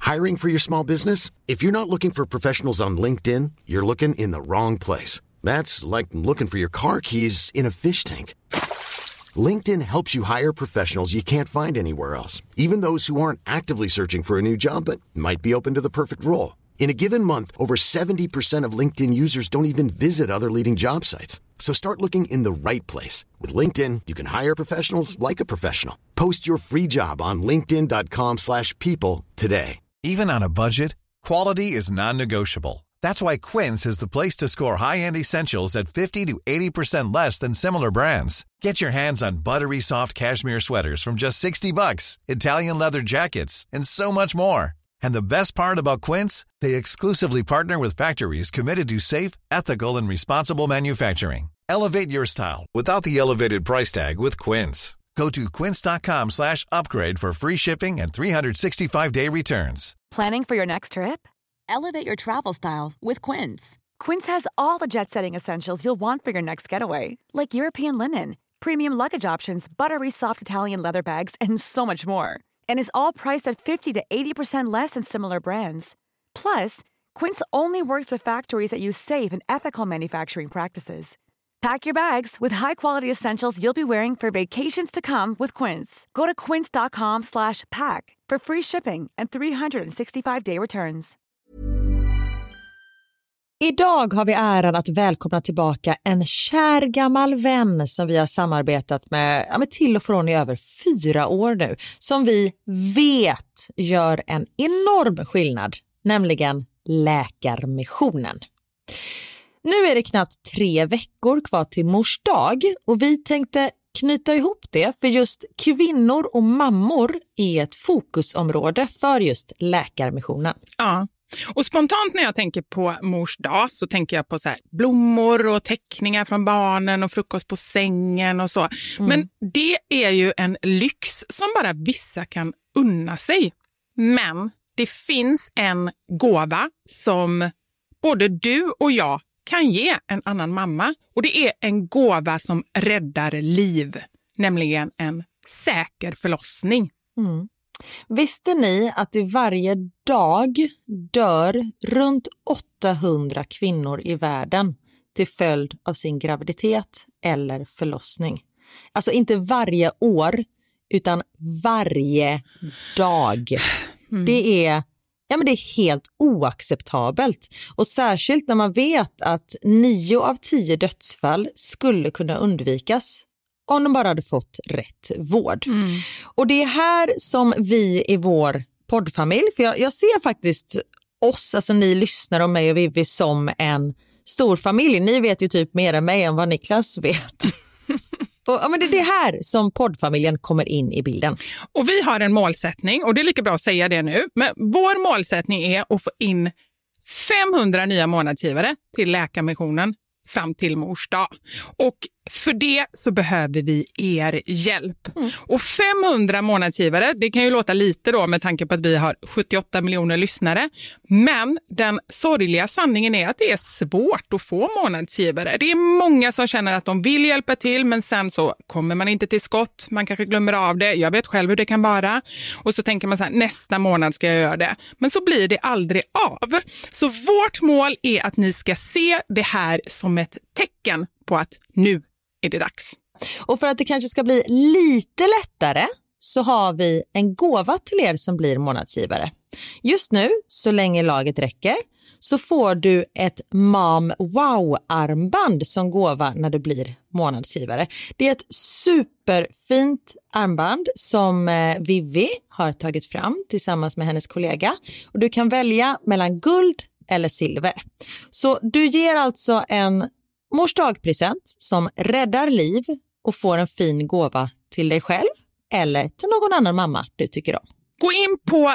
Hiring for your small business? If you're not looking for professionals on LinkedIn, you're looking in the wrong place. That's like looking for your car keys in a fish tank. LinkedIn helps you hire professionals you can't find anywhere else, even those who aren't actively searching for a new job but might be open to the perfect role. In a given month, over 70% of LinkedIn users don't even visit other leading job sites. So start looking in the right place. With LinkedIn, you can hire professionals like a professional. Post your free job on linkedin.com/people today. Even on a budget, quality is non-negotiable. That's why Quince is the place to score high-end essentials at 50 to 80% less than similar brands. Get your hands on buttery soft cashmere sweaters from just $60, Italian leather jackets, and so much more. And the best part about Quince, they exclusively partner with factories committed to safe, ethical, and responsible manufacturing. Elevate your style without the elevated price tag with Quince. Go to quince.com/upgrade for free shipping and 365-day returns. Planning for your next trip? Elevate your travel style with Quince. Quince has all the jet-setting essentials you'll want for your next getaway, like European linen, premium luggage options, buttery soft Italian leather bags, and so much more. And is all priced at 50 to 80% less than similar brands. Plus, Quince only works with factories that use safe and ethical manufacturing practices. Pack your bags with high-quality essentials you'll be wearing for vacations to come with Quince. Go to quince.com/pack for free shipping and 365-day returns. Idag har vi äran att välkomna tillbaka en kär gammal vän som vi har samarbetat med till och från i över 4 år nu. Som vi vet gör en enorm skillnad, nämligen Läkarmissionen. Nu är det knappt 3 veckor kvar till Mors dag och vi tänkte knyta ihop det, för just kvinnor och mammor är ett fokusområde för just Läkarmissionen. Ja. Och spontant när jag tänker på Mors dag så tänker jag på så här blommor och teckningar från barnen och frukost på sängen och så. Men det är ju en lyx som bara vissa kan unna sig. Men det finns en gåva som både du och jag kan ge en annan mamma. Och det är en gåva som räddar liv, nämligen en säker förlossning. Visste ni att det varje dag dör runt 800 kvinnor i världen till följd av sin graviditet eller förlossning? Alltså inte varje år, utan varje dag. Det är helt oacceptabelt. Och särskilt när man vet att 9 av 10 dödsfall skulle kunna undvikas om de bara hade fått rätt vård. Och det är här som vi i vår poddfamilj, för jag ser faktiskt oss, alltså ni lyssnar om mig och Vivi, som en stor familj. Ni vet ju typ mer än mig än vad Niklas vet. Men det är det här som poddfamiljen kommer in i bilden. Och vi har en målsättning, och det är lika bra att säga det nu. Men vår målsättning är att få in 500 nya månadsgivare till Läkarmissionen fram till Mors dag. Och för det så behöver vi er hjälp. Och 500 månadsgivare, det kan ju låta lite då med tanke på att vi har 78 miljoner lyssnare. Men den sorgliga sanningen är att det är svårt att få månadsgivare. Det är många som känner att de vill hjälpa till, men sen så kommer man inte till skott. Man kanske glömmer av det. Jag vet själv hur det kan vara. Och så tänker man så här, nästa månad ska jag göra det. Men så blir det aldrig av. Så vårt mål är att ni ska se det här som ett tecken på att nu är det dags. Och för att det kanske ska bli lite lättare så har vi en gåva till er som blir månadsgivare. Just nu, så länge laget räcker, så får du ett Mom Wow-armband som gåva när du blir månadsgivare. Det är ett superfint armband som Vivi har tagit fram tillsammans med hennes kollega. Och du kan välja mellan guld eller silver. Så du ger alltså en Mors dagpresent som räddar liv och får en fin gåva till dig själv eller till någon annan mamma du tycker om. Gå in på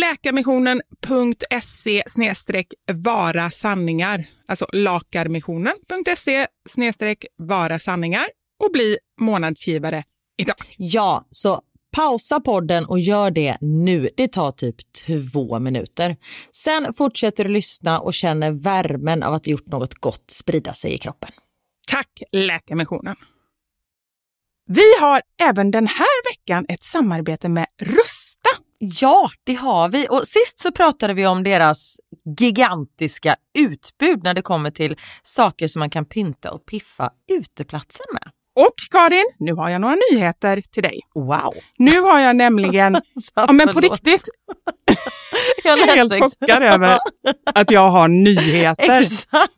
läkarmissionen.se/vara sanningar, alltså lakarmissionen.se/vara sanningar och bli månadsgivare idag. Ja, så pausa podden och gör det nu. Det tar typ 2 minuter. Sen fortsätter du lyssna och känner värmen av att vi gjort något gott sprida sig i kroppen. Tack Läkarmissionen. Vi har även den här veckan ett samarbete med Rusta Ja, det har vi. Och sist så pratade vi om deras gigantiska utbud när det kommer till saker som man kan pynta och piffa uteplatser med. Och Karin, nu har jag några nyheter till dig. Wow. Nu har jag nämligen, ja men på riktigt, jag är helt chockad över att jag har nyheter. Exakt.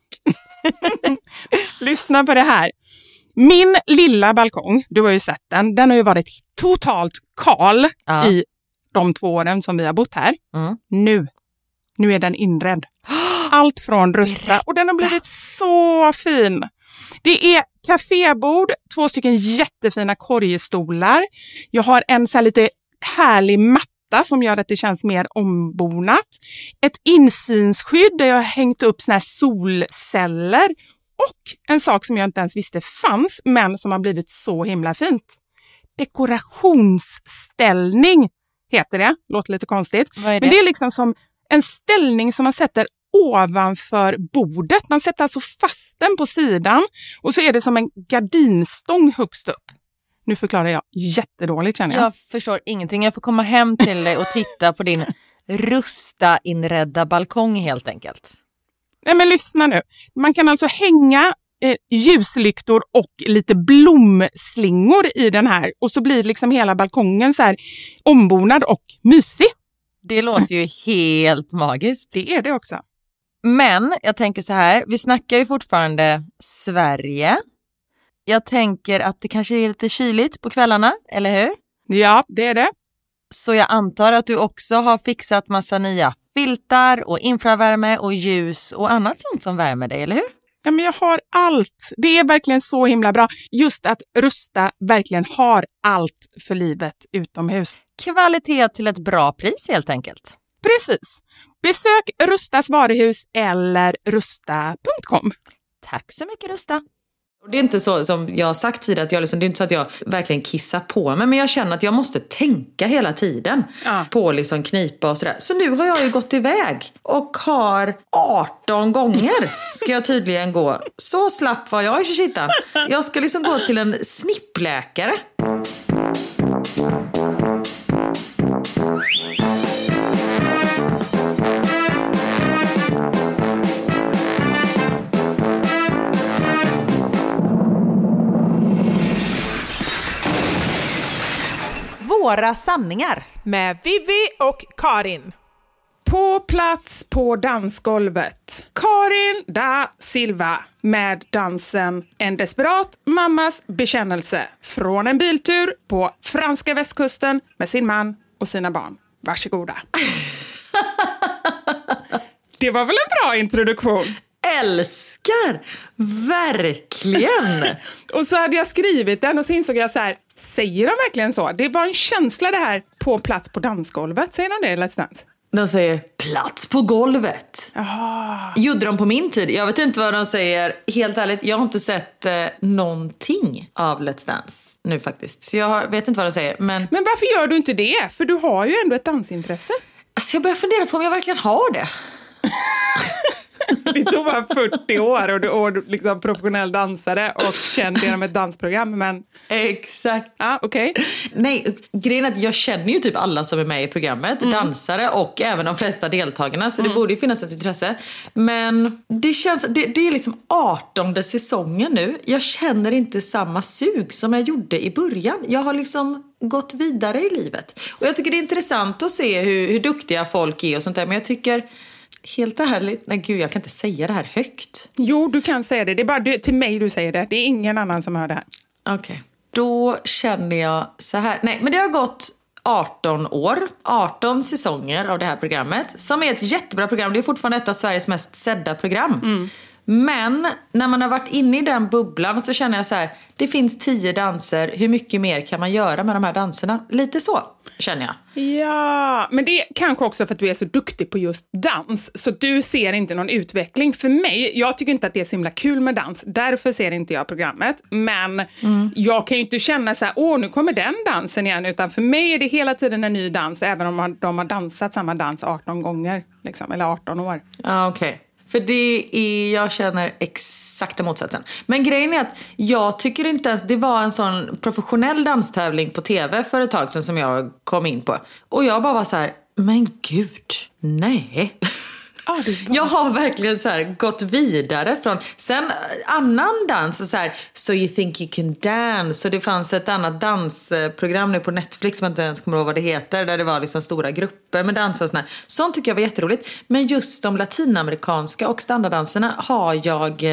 Lyssna på det här. Min lilla balkong, du har ju sett den har ju varit totalt kal i de 2 åren som vi har bott här. Nu är den inredd. Allt från Rusta och den har blivit så fin. Det är kafébord, 2 stycken jättefina korgstolar. Jag har en så här lite härlig matta som gör att det känns mer ombonat. Ett insynsskydd där jag har hängt upp såna här solceller. Och en sak som jag inte ens visste fanns, men som har blivit så himla fint. Dekorationsställning heter det. Låter lite konstigt. Vad är det? Men det är liksom som en ställning som man sätter ovanför bordet. Man sätter alltså fast den på sidan och så är det som en gardinstång högst upp. Nu förklarar jag jättedåligt känner jag. Jag förstår ingenting. Jag får komma hem till dig och titta på din Rusta-inredda balkong helt enkelt. Nej men lyssna nu. Man kan alltså hänga ljuslyktor och lite blomslingor i den här. Och så blir liksom hela balkongen så här ombonad och mysig. Det låter ju helt magiskt. Det är det också. Men jag tänker så här, vi snackar ju fortfarande Sverige. Jag tänker att det kanske är lite kyligt på kvällarna, eller hur? Ja, det är det. Så jag antar att du också har fixat massa nya filtar och infravärme och ljus och annat sånt som värmer dig, eller hur? Ja, men jag har allt. Det är verkligen så himla bra. Just att Rusta verkligen har allt för livet utomhus. Kvalitet till ett bra pris helt enkelt. Precis. Besök Rustas varuhus eller rusta.com. Tack så mycket Rusta. Och det är inte så som jag har sagt tidigare, att det är inte så att jag verkligen kissar på mig, men jag känner att jag måste tänka hela tiden på liksom knipa och sådär. Så nu har jag ju gått iväg och har 18 gånger ska jag tydligen gå. Så slapp var jag i kittan. Jag ska liksom gå till en snippläkare. Våra sanningar. Med Vivi och Karin. På plats på dansgolvet. Karin da Silva med dansen En desperat mammas bekännelse. Från en biltur på franska västkusten med sin man och sina barn. Varsågoda. Det var väl en bra introduktion? Älskar! Verkligen! Och så hade jag skrivit den och så insåg jag så här, säger de verkligen så? Det var en känsla det här på plats på dansgolvet. Säger de det Let's Dance? De säger plats på golvet. Gjorde de på min tid? Jag vet inte vad de säger. Helt ärligt, jag har inte sett någonting av Let's Dance nu faktiskt. Så jag vet inte vad de säger. Men varför gör du inte det? För du har ju ändå ett dansintresse. Alltså jag börjar fundera på om jag verkligen har det. Det tog bara 40 år och du är liksom professionell dansare och känd genom ett dansprogram, men... Exakt. Ja, okej. Nej, grejen är att jag känner ju typ alla som är med i programmet, dansare och även de flesta deltagarna, så det borde ju finnas ett intresse. Men det känns, det är liksom 18:e säsongen nu. Jag känner inte samma sug som jag gjorde i början. Jag har liksom gått vidare i livet. Och jag tycker det är intressant att se hur duktiga folk är och sånt där, men jag tycker... Helt ärligt, nej gud, jag kan inte säga det här högt. Jo, du kan säga det. Det är bara till mig du säger det. Det är ingen annan som hör det här. Okej. Då känner jag så här. Nej, men det har gått 18 år. 18 säsonger av det här programmet. Som är ett jättebra program. Det är fortfarande ett av Sveriges mest sedda program. Men när man har varit inne i den bubblan så känner jag så här. Det finns 10 danser. Hur mycket mer kan man göra med de här danserna? Lite så känner jag. Ja, men det är kanske också för att du är så duktig på just dans. Så du ser inte någon utveckling. För mig, jag tycker inte att det är så himla kul med dans. Därför ser inte jag programmet. Men jag kan ju inte känna så här, nu kommer den dansen igen. Utan för mig är det hela tiden en ny dans. Även om de har dansat samma dans 18 gånger. Liksom, eller 18 år. Ja, okej. jag känner exakta motsatsen. Men grejen är att jag tycker inte ens, det var en sån professionell danstävling på tv för ett tag sedan som jag kom in på. Och jag bara var så här, men gud, nej. Jag har verkligen så här gått vidare från sen annan dans så här, So You Think You Can Dance, och det fanns ett annat dansprogram nu på Netflix som jag inte ens kommer ihåg vad det heter, där det var liksom stora grupper med danser och sånt. Sånt tycker jag var jätteroligt, men just de latinamerikanska och standarddanserna har jag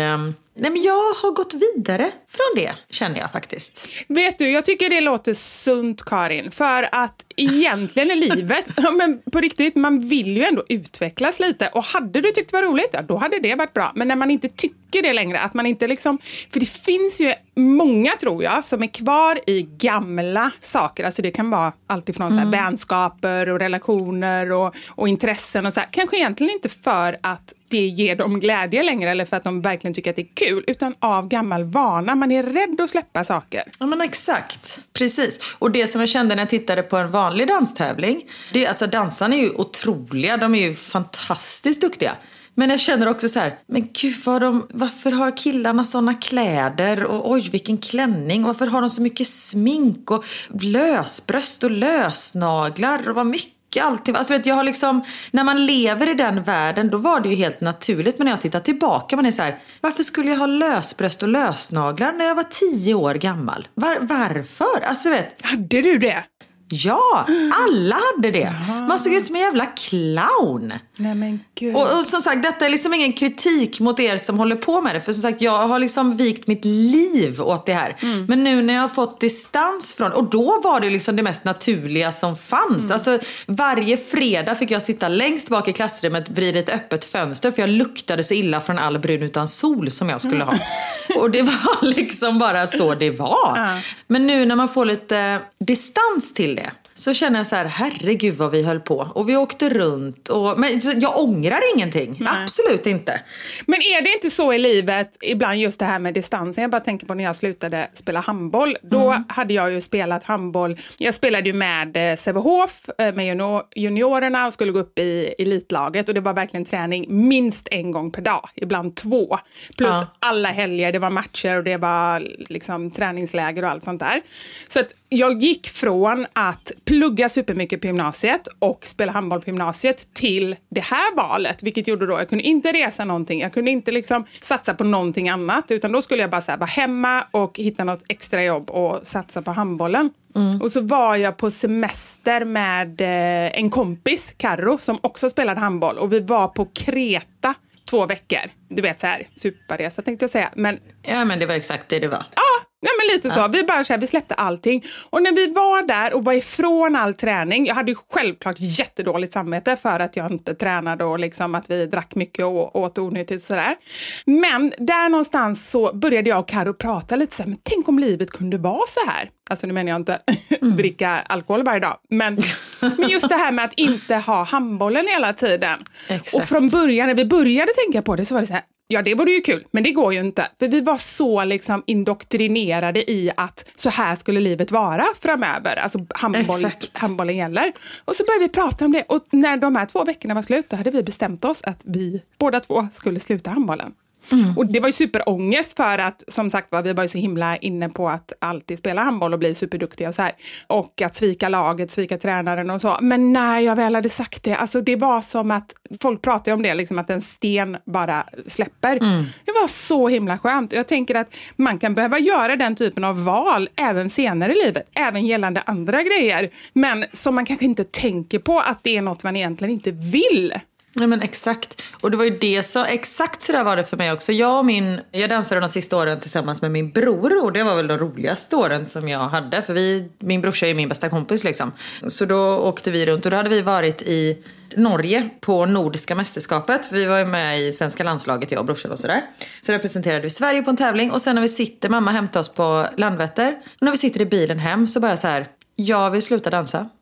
jag har gått vidare från det, känner jag faktiskt. Vet du, jag tycker det låter sunt, Karin, för att egentligen i livet, men på riktigt, man vill ju ändå utvecklas lite, och hade du tyckt det var roligt, ja, då hade det varit bra. Men när man inte tycker det längre, att man inte liksom, för det finns ju många, tror jag, som är kvar i gamla saker. Alltså det kan vara allt ifrån så här vänskaper och relationer och intressen och så här. Kanske egentligen inte för att det ger dem glädje längre eller för att de verkligen tycker att det är kul, utan av gammal vana. Man är rädd att släppa saker. Ja, men exakt. Precis. Och det som jag kände när jag tittade på en vanlig danstävling, det, alltså dansarna är ju otroliga, de är ju fantastiskt duktiga. Men jag känner också så här, men gud, varför har killarna såna kläder, och oj vilken klänning, och varför har de så mycket smink och lösbröst och lösnaglar och vad mycket alltid. Alltså vet jag har liksom, när man lever i den världen, då var det ju helt naturligt, men när jag tittar tillbaka, man är så här, varför skulle jag ha lösbröst och lösnaglar när jag var 10 år gammal? Varför? Alltså vet, hade du det? Ja, alla hade det. Man såg ut som en jävla clown. Nej men gud. Och som sagt, detta är liksom ingen kritik mot er som håller på med det. För som sagt, jag har liksom vikt mitt liv åt det här. Men nu när jag har fått distans från, och då var det liksom det mest naturliga som fanns. Alltså varje fredag fick jag sitta längst bak i klassrummet vid ett öppet fönster, för jag luktade så illa från all brun utan sol som jag skulle ha. Och det var liksom bara så det var. Men nu när man får lite distans till det, så känner jag så här, herregud vad vi höll på. Och vi åkte runt. Men jag ångrar ingenting. Nej. Absolut inte. Men är det inte så i livet, ibland just det här med distansen? Jag bara tänker på när jag slutade spela handboll. Då hade jag ju spelat handboll. Jag spelade ju med Sävehof, med juniorerna, och skulle gå upp i elitlaget. Och det var verkligen träning minst en gång per dag. Ibland 2. Plus alla helger, det var matcher och det var liksom träningsläger och allt sånt där. Så att jag gick från att plugga supermycket på gymnasiet och spela handboll på gymnasiet till det här valet, vilket gjorde då, jag kunde inte resa någonting, jag kunde inte liksom satsa på någonting annat, utan då skulle jag bara så här, vara hemma och hitta något extra jobb och satsa på handbollen. Och så var jag på semester med en kompis, Karo, som också spelade handboll, och vi var på Kreta 2 veckor. Du vet så här, superresa tänkte jag säga. Ja, men det var exakt det var. Ja, nej, men lite så. Vi bara så här, vi släppte allting. Och när vi var där och var ifrån all träning, jag hade ju självklart jättedåligt samvete för att jag inte tränade och liksom att vi drack mycket och åt onyttigt sådär. Men där någonstans så började jag och Karo prata lite så här, men tänk om livet kunde vara så här. Alltså nu menar jag inte dricka alkohol varje dag. Men just det här med att inte ha handbollen hela tiden. Exakt. Och från början, när vi började tänka på det, så var det så här, ja det vore ju kul, men det går ju inte. För vi var så liksom indoktrinerade i att så här skulle livet vara framöver. Alltså handbollen gäller. Och så började vi prata om det. Och när de här 2 veckorna var slut, då hade vi bestämt oss att vi båda 2 skulle sluta handbollen. Och det var ju superångest, för att som sagt vi var ju så himla inne på att alltid spela handboll och bli superduktiga och så här. Och att svika laget, svika tränaren och så. Men när jag väl hade sagt det, alltså det var som att folk pratar om det, liksom att en sten bara släpper. Det var så himla skönt. Jag tänker att man kan behöva göra den typen av val även senare i livet, även gällande andra grejer. Men som man kanske inte tänker på att det är något man egentligen inte vill. Nej men exakt. Och det var ju det så, exakt så där var det för mig också. Jag dansade de sista åren tillsammans med min bror, och det var väl de roligaste åren som jag hade. För min brorsa är ju min bästa kompis liksom. Så då åkte vi runt, och då hade vi varit i Norge på Nordiska mästerskapet. För vi var ju med i svenska landslaget, jag och brorsan och sådär. Så representerade vi Sverige på en tävling. Och sen när vi mamma hämtade oss på Landvetter. Och när vi sitter i bilen hem så bara så här, jag vill sluta dansa.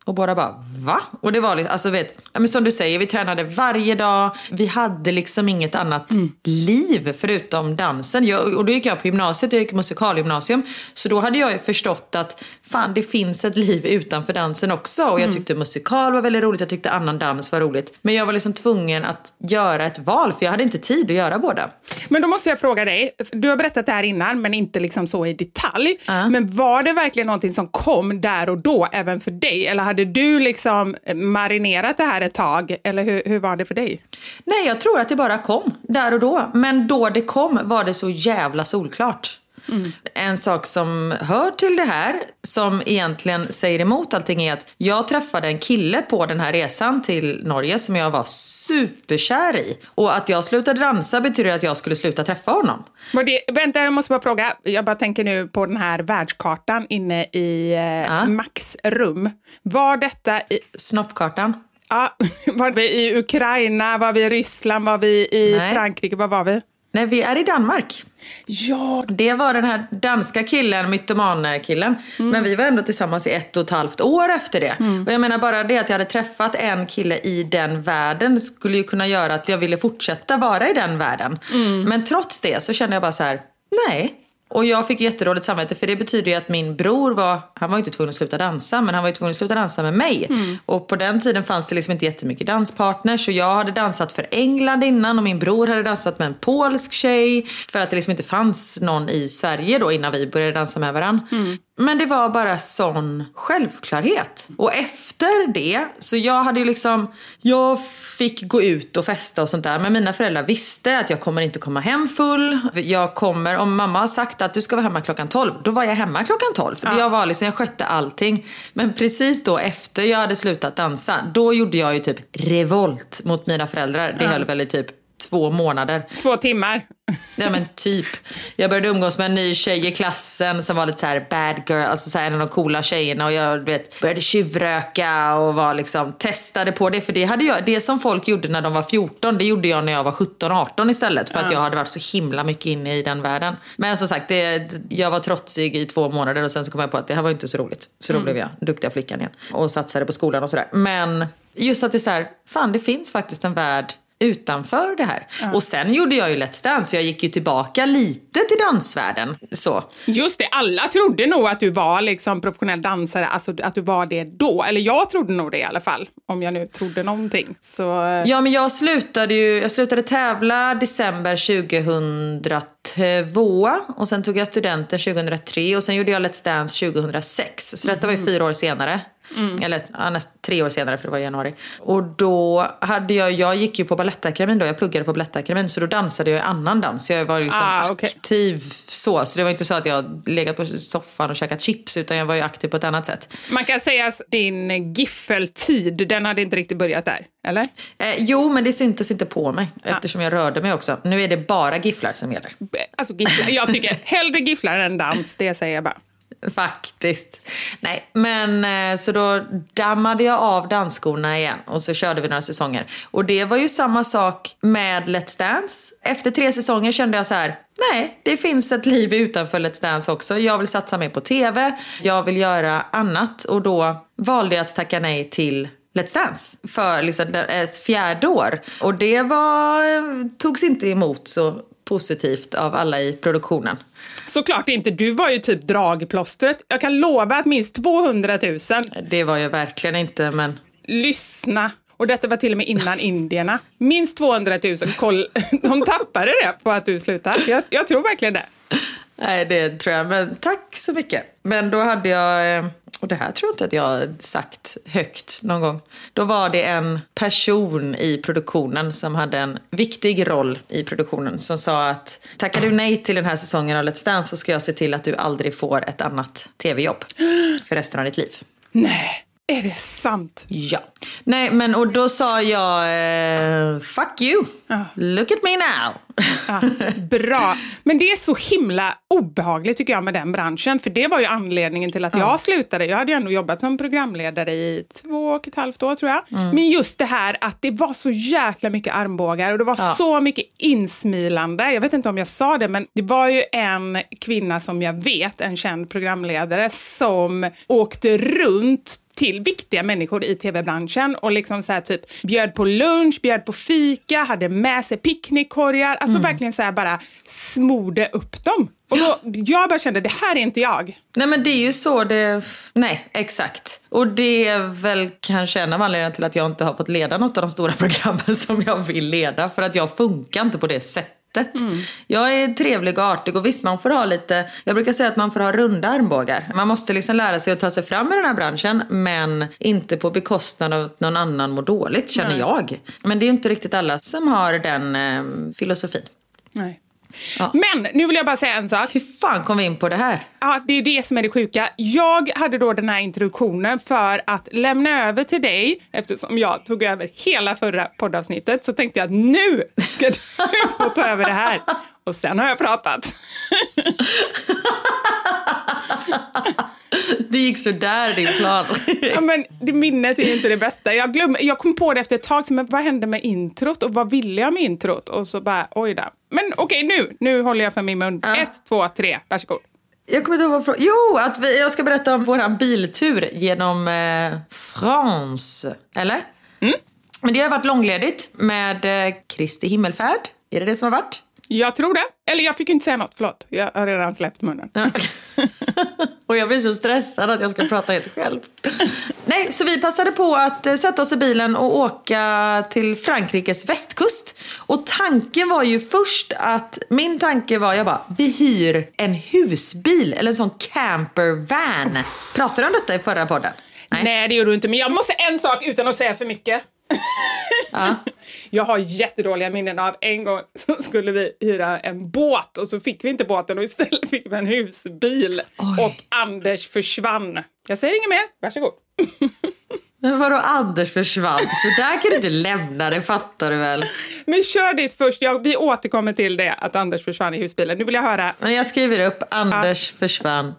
Och båda bara, va? Och det var liksom, alltså men som du säger, vi tränade varje dag. Vi hade liksom inget annat liv förutom dansen. Och då gick jag på gymnasiet, jag gick musikalgymnasium. Så då hade jag ju förstått att fan, det finns ett liv utanför dansen också. Och jag tyckte musikal var väldigt roligt, jag tyckte annan dans var roligt. Men jag var liksom tvungen att göra ett val, för jag hade inte tid att göra båda. Men då måste jag fråga dig, du har berättat det här innan, men inte liksom så i detalj. Men var det verkligen någonting som kom där och då, även för dig? Eller hade du liksom marinerat det här ett tag? Eller hur var det för dig? Nej, jag tror att det bara kom där och då. Men då det kom var det så jävla solklart. En sak som hör till det här, som egentligen säger emot allting, är att jag träffade en kille på den här resan till Norge som jag var superkär i. Och att jag slutade dansa betyder att jag skulle sluta träffa honom. Vänta, jag måste bara fråga. Jag bara tänker nu på den här världskartan inne i Max rum. Var detta i snoppkartan? Ja, var vi i Ukraina, var vi i Ryssland, var vi i Frankrike, var var vi? Nej, vi är i Danmark. Ja. Det var den här danska killen, mytoman-killen. Men vi var ändå tillsammans i 1,5 år efter det. Och jag menar, bara det att jag hade träffat en kille i den världen skulle ju kunna göra att jag ville fortsätta vara i den världen. Men trots det så kände jag bara så här, nej. Och jag fick jättedåligt samvete, för det betyder ju att min bror han var inte tvungen att sluta dansa, men han var ju tvungen att sluta dansa med mig. Och på den tiden fanns det liksom inte jättemycket danspartners, och jag hade dansat för England innan och min bror hade dansat med en polsk tjej, för att det liksom inte fanns någon i Sverige då innan vi började dansa med varandra. Men det var bara sån självklarhet. Och efter det, så jag fick gå ut och festa och sånt där. Men mina föräldrar visste att jag kommer inte komma hem full. Om mamma har sagt att du ska vara hemma klockan 12, då var jag hemma klockan 12. För jag skötte allting. Men precis då efter jag hade slutat dansa, då gjorde jag ju typ revolt mot mina föräldrar. Det höll väl i typ 2 månader. 2 timmar. Ja, men typ. Jag började umgås med en ny tjej i klassen som var lite så här bad girl, alltså så här en av de coola tjejerna, och jag började tjuvröka och var liksom testade på det, för det som folk gjorde när de var 14, det gjorde jag när jag var 17-18 istället, för att jag hade varit så himla mycket inne i den världen. Men som sagt, jag var trotsig i 2 månader och sen så kom jag på att det här var inte så roligt. Så då blev jag duktiga flickan igen och satsade på skolan och sådär. Men just att det är så här, fan, det finns faktiskt en värld utanför det här. Och sen gjorde jag ju Let's Dance, så jag gick ju tillbaka lite till dansvärlden. Så. Just det, alla trodde nog att du var liksom professionell dansare, alltså att du var det då. Eller jag trodde nog det i alla fall, om jag nu trodde någonting. Så... Ja, men jag slutade tävla december 2002 och sen tog jag studenten 2003 och sen gjorde jag Let's Dance 2006. Så detta var ju 4 år senare. Eller nästan 3 år senare, för det var i januari. Och då hade jag gick ju på Balettakademin då, jag pluggade på Balettakademin, så då dansade jag annan dans. Jag var liksom aktiv så det var inte så att jag legat på soffan och käkat chips, utan jag var ju aktiv på ett annat sätt. Man kan säga att din giffeltid, den hade inte riktigt börjat där, eller? Jo, men det syntes inte på mig eftersom jag rörde mig också. Nu är det bara gifflar som gäller. Alltså gifflar, jag tycker hellre gifflar än dans, det säger jag bara. Faktiskt. Nej, men så då dammade jag av dansskorna igen och så körde vi några säsonger. Och det var ju samma sak med Let's Dance. Efter 3 säsonger kände jag så här: nej, det finns ett liv utanför Let's Dance också. Jag vill satsa mer på tv, jag vill göra annat. Och då valde jag att tacka nej till Let's Dance för liksom ett 4:e år. Och det togs inte emot så positivt av alla i produktionen. Såklart inte, du var ju typ dragplåstret. Jag kan lova att minst 200 000. Det var ju verkligen inte, men... Lyssna. Och detta var till och med innan indierna. Minst 200 000. De tappade det på att du slutade. Jag tror verkligen det. Nej, det tror jag. Men tack så mycket. Men då hade jag... Och det här tror jag inte att jag har sagt högt någon gång. Då var det en person i produktionen som hade en viktig roll i produktionen som sa att tackar du nej till den här säsongen av Let's Dance så ska jag se till att du aldrig får ett annat tv-jobb för resten av ditt liv. Nej, är det sant? Ja. Nej, men och då sa jag fuck you. Look at me now. Bra. Men det är så himla obehagligt tycker jag med den branschen. För det var ju anledningen till att jag slutade. Jag hade ju ändå jobbat som programledare i 2,5 år tror jag. Men just det här att det var så jäkla mycket armbågar. Och det var så mycket insmilande. Jag vet inte om jag sa det, men det var ju en kvinna som jag vet, en känd programledare, som åkte runt till viktiga människor i tv-branschen och liksom så här typ bjöd på lunch, bjöd på fika, hade med sig picknickkorgar, alltså verkligen så här bara smorde upp dem. Och då, jag bara kände, det här är inte jag. Nej, men det är ju så det... Nej, exakt. Och det är väl kanske en av anledningarna till att jag inte har fått leda något av de stora programmen som jag vill leda. För att jag funkar inte på det sättet. Jag är trevlig och artig och visst, man får ha lite... Jag brukar säga att man får ha runda armbågar. Man måste liksom lära sig att ta sig fram i den här branschen, men inte på bekostnad av att någon annan mår dåligt, känner jag. Men det är ju inte riktigt alla som har den filosofin. Nej. Ja. Men nu vill jag bara säga en sak. Hur fan kom vi in på det här? Ja, det är det som är det sjuka. Jag hade då den här introduktionen för att lämna över till dig, eftersom jag tog över hela förra poddavsnittet, så tänkte jag att nu ska du få ta över det här. Och sen har jag pratat. Det gick så där, din plan. Ja, men det minnet är inte det bästa. Jag kom på det efter ett tag, men vad hände med introt och vad ville jag med introt? Och så bara, oj då. Men okej, nu håller jag för min mun. 1, 2, 3, varsågod. Jag kommer inte ihåg vad frågan... Jo, jag ska berätta om vår biltur genom France. Eller? Men det har varit långledigt med Kristi himmelfärd. Är det som har varit? Jag tror det. Eller jag fick inte säga något, förlåt. Jag har redan släppt munnen. Och jag blir så stressad att jag ska prata helt själv. Nej, så vi passade på att sätta oss i bilen och åka till Frankrikes västkust. Och tanken var ju först att... Min tanke var, jag bara, vi hyr en husbil. Eller en sån campervan. Pratade du om detta i förra podden? Nej, det gjorde du inte. Men jag måste en sak utan att säga för mycket. Ja. Jag har jättedåliga minnen av en gång så skulle vi hyra en båt och så fick vi inte båten och istället fick vi en husbil. Oj. Och Anders försvann. Jag säger inget mer, varsågod. Men vadå Anders försvann? Så där kan du inte lämna det, fattar du väl? Men kör dit först, vi återkommer till det att Anders försvann i husbilen. Nu vill jag höra. Men jag skriver upp Anders försvann.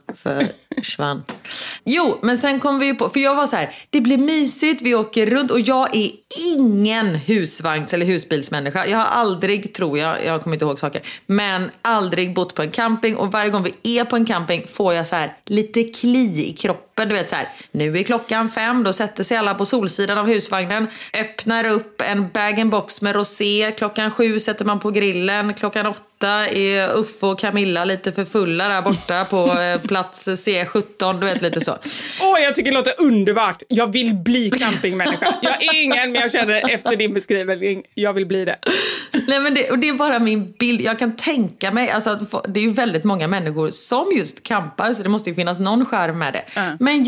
Jo, men sen kom vi ju på, för jag var så här, det blir mysigt, vi åker runt och jag är ingen husvagns- eller husbilsmänniska. Jag har aldrig, tror jag kommer inte ihåg saker, men aldrig bott på en camping och varje gång vi är på en camping får jag så här lite kli i kroppen, du vet så här, nu är klockan 5, då sätter sig alla på solsidan av husvagnen, öppnar upp en bag-and-box med rosé, klockan 7 sätter man på grillen, klockan 8 är Uffe och Camilla lite för fulla där borta på plats C17, du vet, lite så. Jag tycker det låter underbart. Jag vill bli campingmänniska. Jag är ingen, men jag känner efter din beskrivning, jag vill bli det. Nej, men det är bara min bild. Jag kan tänka mig, alltså, det är ju väldigt många människor som just campar, så det måste ju finnas någon charm med det. Men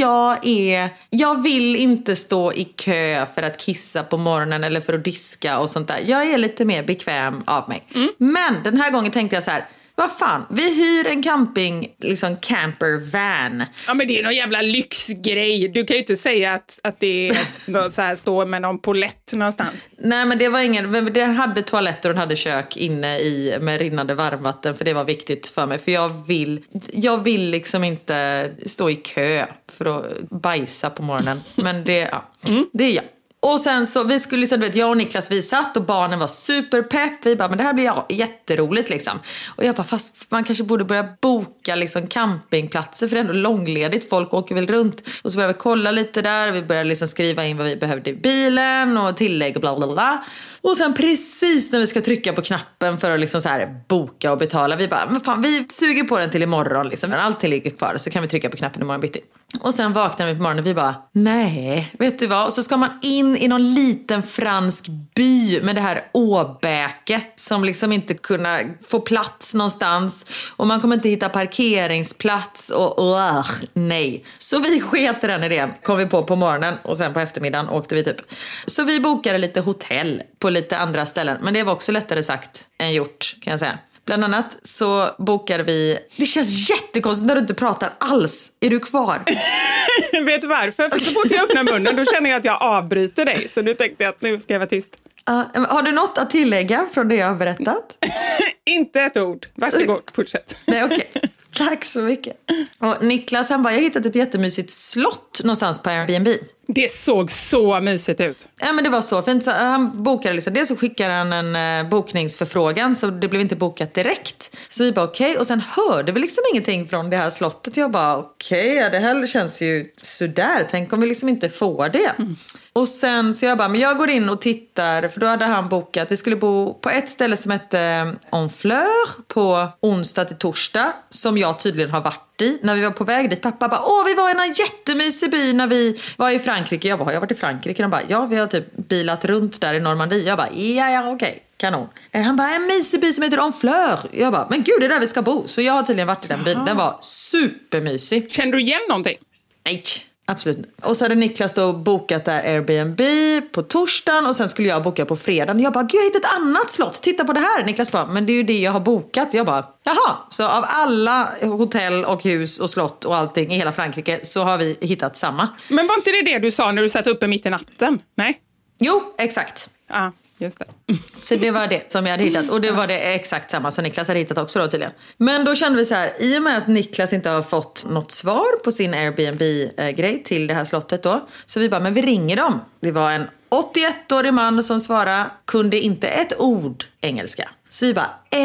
jag vill inte stå i kö för att kissa på morgonen eller för att diska och sånt där. Jag är lite mer bekväm av mig. Men den här gången tänkte jag så här, vad fan, vi hyr en camping, liksom campervan. Ja, men det är någon jävla lyxgrej. Du kan ju inte säga att det är så här, stå med någon polett någonstans. Nej, men det var ingen, den hade toaletter och den hade kök inne i med rinnande varmvatten, för det var viktigt för mig. För jag vill liksom inte stå i kö för att bajsa på morgonen. Men det är jag. Och sen så, vi skulle liksom, du vet, jag och Niklas, vi satt och barnen var superpepp. Vi bara, men det här blir jätteroligt liksom. Och jag bara, fast man kanske borde börja boka liksom campingplatser, för det är ändå långledigt, folk åker väl runt. Och så började vi kolla lite där, vi började liksom skriva in vad vi behövde i bilen och tillägg och bla bla bla. Och sen precis när vi ska trycka på knappen för att liksom så här boka och betala, vi bara, men fan, vi suger på den till imorgon liksom, när allting ligger kvar, så kan vi trycka på knappen imorgon bitti. Och sen vaknar vi på morgonen och vi bara, nej, vet du vad? Och så ska man in i någon liten fransk by med det här åbäket som liksom inte kunna få plats någonstans. Och man kommer inte hitta parkeringsplats och nej. Så vi sket i den idén, kom vi på morgonen, och sen på eftermiddagen åkte vi typ. Så vi bokade lite hotell på lite andra ställen, men det var också lättare sagt än gjort, kan jag säga. Bland annat så bokade vi... Det känns jättekonstigt när du inte pratar alls. Är du kvar? Vet du varför? För så fort jag öppnar munnen, då känner jag att jag avbryter dig. Så nu tänkte jag att nu ska jag vara tyst. Har du något att tillägga från det jag har berättat? Inte ett ord. Varsågod, fortsätt. Nej, okej. Tack så mycket. Och Niklas, han bara, jag har hittat ett jättemysigt slott någonstans på Airbnb. Det såg så mysigt ut. Ja, men det var så fint. Så han bokade liksom, dels så skickade han en bokningsförfrågan, så det blev inte bokat direkt. Så vi bara okej. Och sen hörde vi liksom ingenting från det här slottet. Jag bara okej, det här känns ju sådär. Tänk om vi liksom inte får det. Och sen så jag bara, men jag går in och tittar. För då hade han bokat, vi skulle bo på ett ställe som hette Honfleur på onsdag till torsdag. Som jag tydligen har varit i. När vi var på väg dit, pappa bara, vi var i en jättemysig by när vi var i Frankrike. Jag bara, har jag varit i Frankrike? De bara, ja, vi har typ bilat runt där i Normandie. Jag bara, ja, okej. Kanon. Han bara, en mysig by som heter Honfleur. Jag bara, men gud, det är där vi ska bo. Så jag har tydligen varit i den byn. Den var supermysig. Kände du igen någonting? Nej, absolut inte. Och så hade Niklas då bokat där Airbnb på torsdagen. Och sen skulle jag boka på fredagen. Jag bara, gud, jag har hittat ett annat slott. Titta på det här. Niklas bara, men det är ju det jag har bokat. Jag bara, jaha. Så av alla hotell och hus och slott och allting i hela Frankrike så har vi hittat samma. Men var inte det du sa när du satt uppe mitt i natten? Nej? Jo, exakt. Ja, just det. Så det var det som jag hade hittat. Och det var det exakt samma som Niklas hade hittat också då tydligen. Men då kände vi så här, i och med att Niklas inte har fått något svar på sin Airbnb-grej till det här slottet då. Så vi bara, men vi ringer dem. Det var en 81-årig man som svarade, kunde inte ett ord engelska. Så vi bara,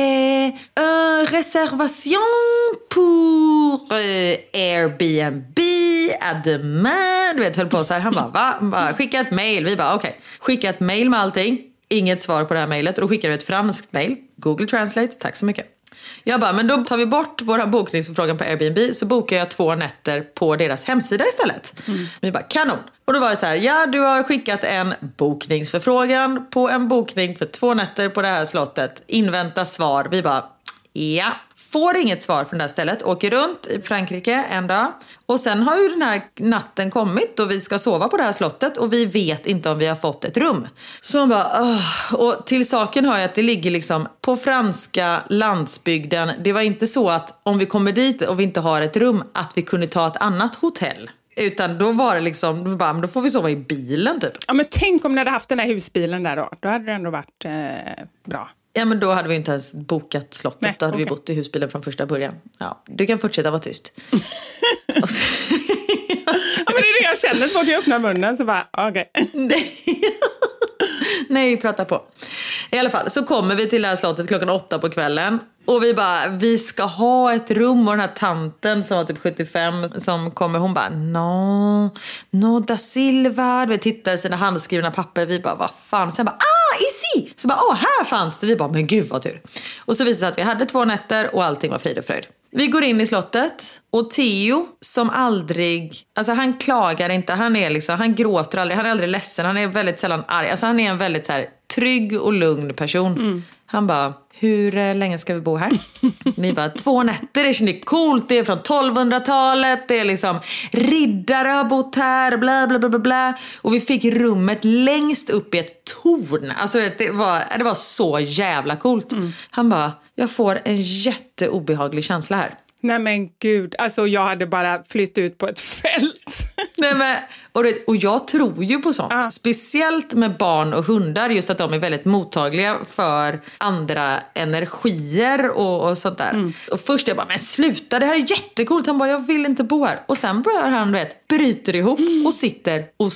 reservation pour Airbnb à demain. Du vet, höll på så här. Han bara, va? Han bara, skicka ett mail. Vi bara, okej. Skicka ett mail med allting. Inget svar på det här mailet. Och då skickade vi ett franskt mail. Google Translate, tack så mycket. Jag bara, men då tar vi bort våra bokningsförfrågan på Airbnb. Så bokar jag 2 nätter på deras hemsida istället. Vi bara, kanon. Och då var det så här, ja, du har skickat en bokningsförfrågan på en bokning för 2 nätter på det här slottet. Invänta svar. Vi bara, ja, får inget svar från det här stället. Åker runt i Frankrike en dag. Och sen har ju den här natten kommit och vi ska sova på det här slottet. Och vi vet inte om vi har fått ett rum. Så man bara, Och till saken har jag att det ligger liksom på franska landsbygden. Det var inte så att om vi kommer dit och vi inte har ett rum att vi kunde ta ett annat hotell. Utan då var det liksom, då får vi sova i bilen typ. Ja, men tänk om ni hade haft den här husbilen där då. Då hade det ändå varit bra. Ja, men då hade vi inte ens bokat slottet. Nej, då hade vi bott i husbilen från första början. Ja, du kan fortsätta vara tyst. Ja, men det är det jag känner. Så fort jag öppnar munnen så bara, okej. Nej, prata på. I alla fall, så kommer vi till det här slottet 8:00 på kvällen. Och vi bara, vi ska ha ett rum. Och den här tanten som var typ 75 som kommer, hon bara, no da Silva. Vi tittar i sina handskrivna papper. Vi bara, vad fan? Sen bara, ici! Så bara, här fanns det. Vi bara, men gud vad tur. Och så visade det sig att vi hade 2 nätter och allting var frid och fröjd. Vi går in i slottet och Theo som aldrig, alltså han klagar inte, han gråter aldrig, han är aldrig ledsen, han är väldigt sällan arg. Alltså han är en väldigt så här trygg och lugn person. Han bara, hur länge ska vi bo här? Vi bara, 2 nätter, det känns coolt, det är från 1200-talet, det är liksom riddare har bott här, bla bla bla bla bla. Och vi fick rummet längst upp i ett torn. Alltså det var så jävla coolt. Han bara, jag får en jätteobehaglig känsla här. Nej men gud, alltså jag hade bara flytt ut på ett fält. Nej, men, och jag tror ju på sånt. Speciellt med barn och hundar. Just att de är väldigt mottagliga för andra energier och sånt där. Och först jag bara, men sluta, det här är jättekult. Han bara, jag vill inte bo här. Och sen börjar han, bryter ihop och sitter och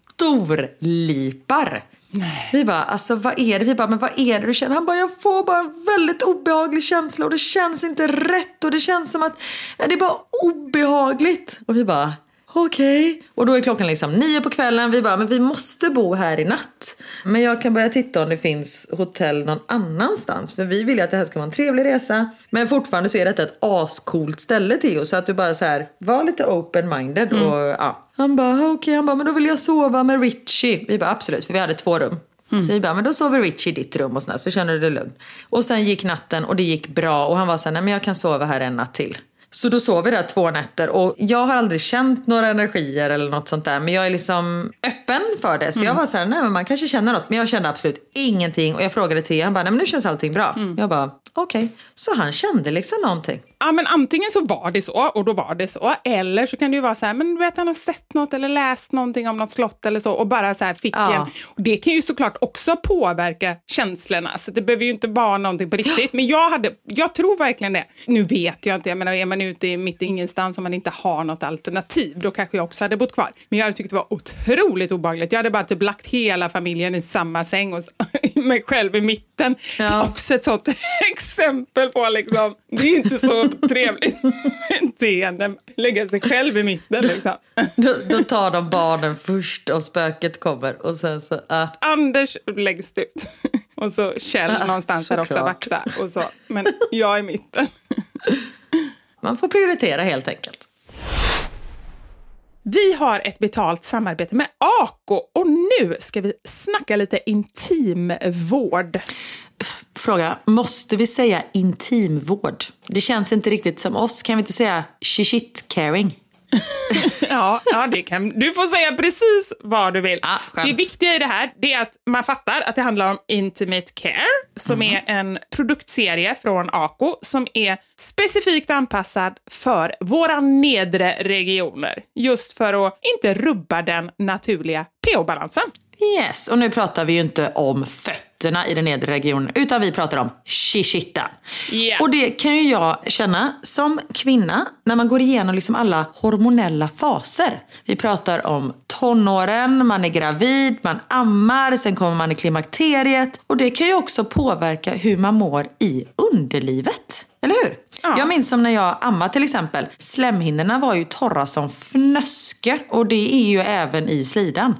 storlipar. Nej. Vi bara, alltså vad är det? Vi bara, men vad är det du känner? Han bara, jag får bara en väldigt obehaglig känsla och det känns inte rätt och det känns som att det är bara obehagligt. Och vi bara, okej. Och då är klockan liksom 9 på kvällen. Vi bara, men vi måste bo här i natt. Men jag kan börja titta om det finns hotell någon annanstans. För vi vill ju att det här ska vara en trevlig resa. Men fortfarande så är detta ett ascoolt ställe till oss. Så att du bara så här, var lite open-minded. Och ja. Han bara, okej. Han bara, men då vill jag sova med Richie. Vi bara, absolut. För vi hade 2 rum. Så vi bara, men då sover Richie i ditt rum och sådär. Så känner du det lugnt. Och sen gick natten och det gick bra. Och han var så här, nej men jag kan sova här en natt till. Så då sov vi där 2 nätter och jag har aldrig känt några energier eller något sånt där. Men jag är liksom öppen för det. Så jag var så här, nej men man kanske känner något. Men jag kände absolut ingenting. Och jag frågade till han bara, nej men nu känns allting bra. Jag bara, okej. Så han kände liksom någonting. Ja, men antingen så var det så och då var det så. Eller så kan det ju vara så här, men du vet, han har sett något eller läst någonting om något slott eller så och bara så här fick en. Och det kan ju såklart också påverka känslorna. Så det behöver ju inte vara någonting på riktigt. Men jag tror verkligen det. Nu vet jag inte, jag menar, är man ute i mitt ingenstans om man inte har något alternativ, då kanske jag också hade bott kvar. Men jag hade tyckt det var otroligt obehagligt. Jag hade bara typ lagt hela familjen i samma säng och mig själv i mitten. Det är också ett sånt exempel på liksom, det är inte så trevligt beteende, lägga sig själv i mitten liksom. Då tar de barnen först och spöket kommer och sen så... Anders läggs ut och så Kjell någonstans där också vakta och så, men jag i mitten. Man får prioritera helt enkelt. Vi har ett betalt samarbete med Ako och nu ska vi snacka lite intimvård. Fråga, måste vi säga intimvård? Det känns inte riktigt som oss. Kan vi inte säga shit caring? Ja, det kan du får säga precis vad du vill. Det viktiga i det här, det är att man fattar att det handlar om Intimate Care, som är en produktserie från Ako som är specifikt anpassad för våra nedre regioner, just för att inte rubba den naturliga pH-balansen. Yes, och nu pratar vi ju inte om fötterna i den nedre regionen, utan vi pratar om shishita. Yeah. Och det kan ju jag känna som kvinna när man går igenom liksom alla hormonella faser. Vi pratar om tonåren, man är gravid, man ammar, sen kommer man i klimakteriet. Och det kan ju också påverka hur man mår i underlivet, eller hur? Ja. Jag minns som när jag ammade till exempel. Slemhinnorna var ju torra som fnöske, och det är ju även i slidan.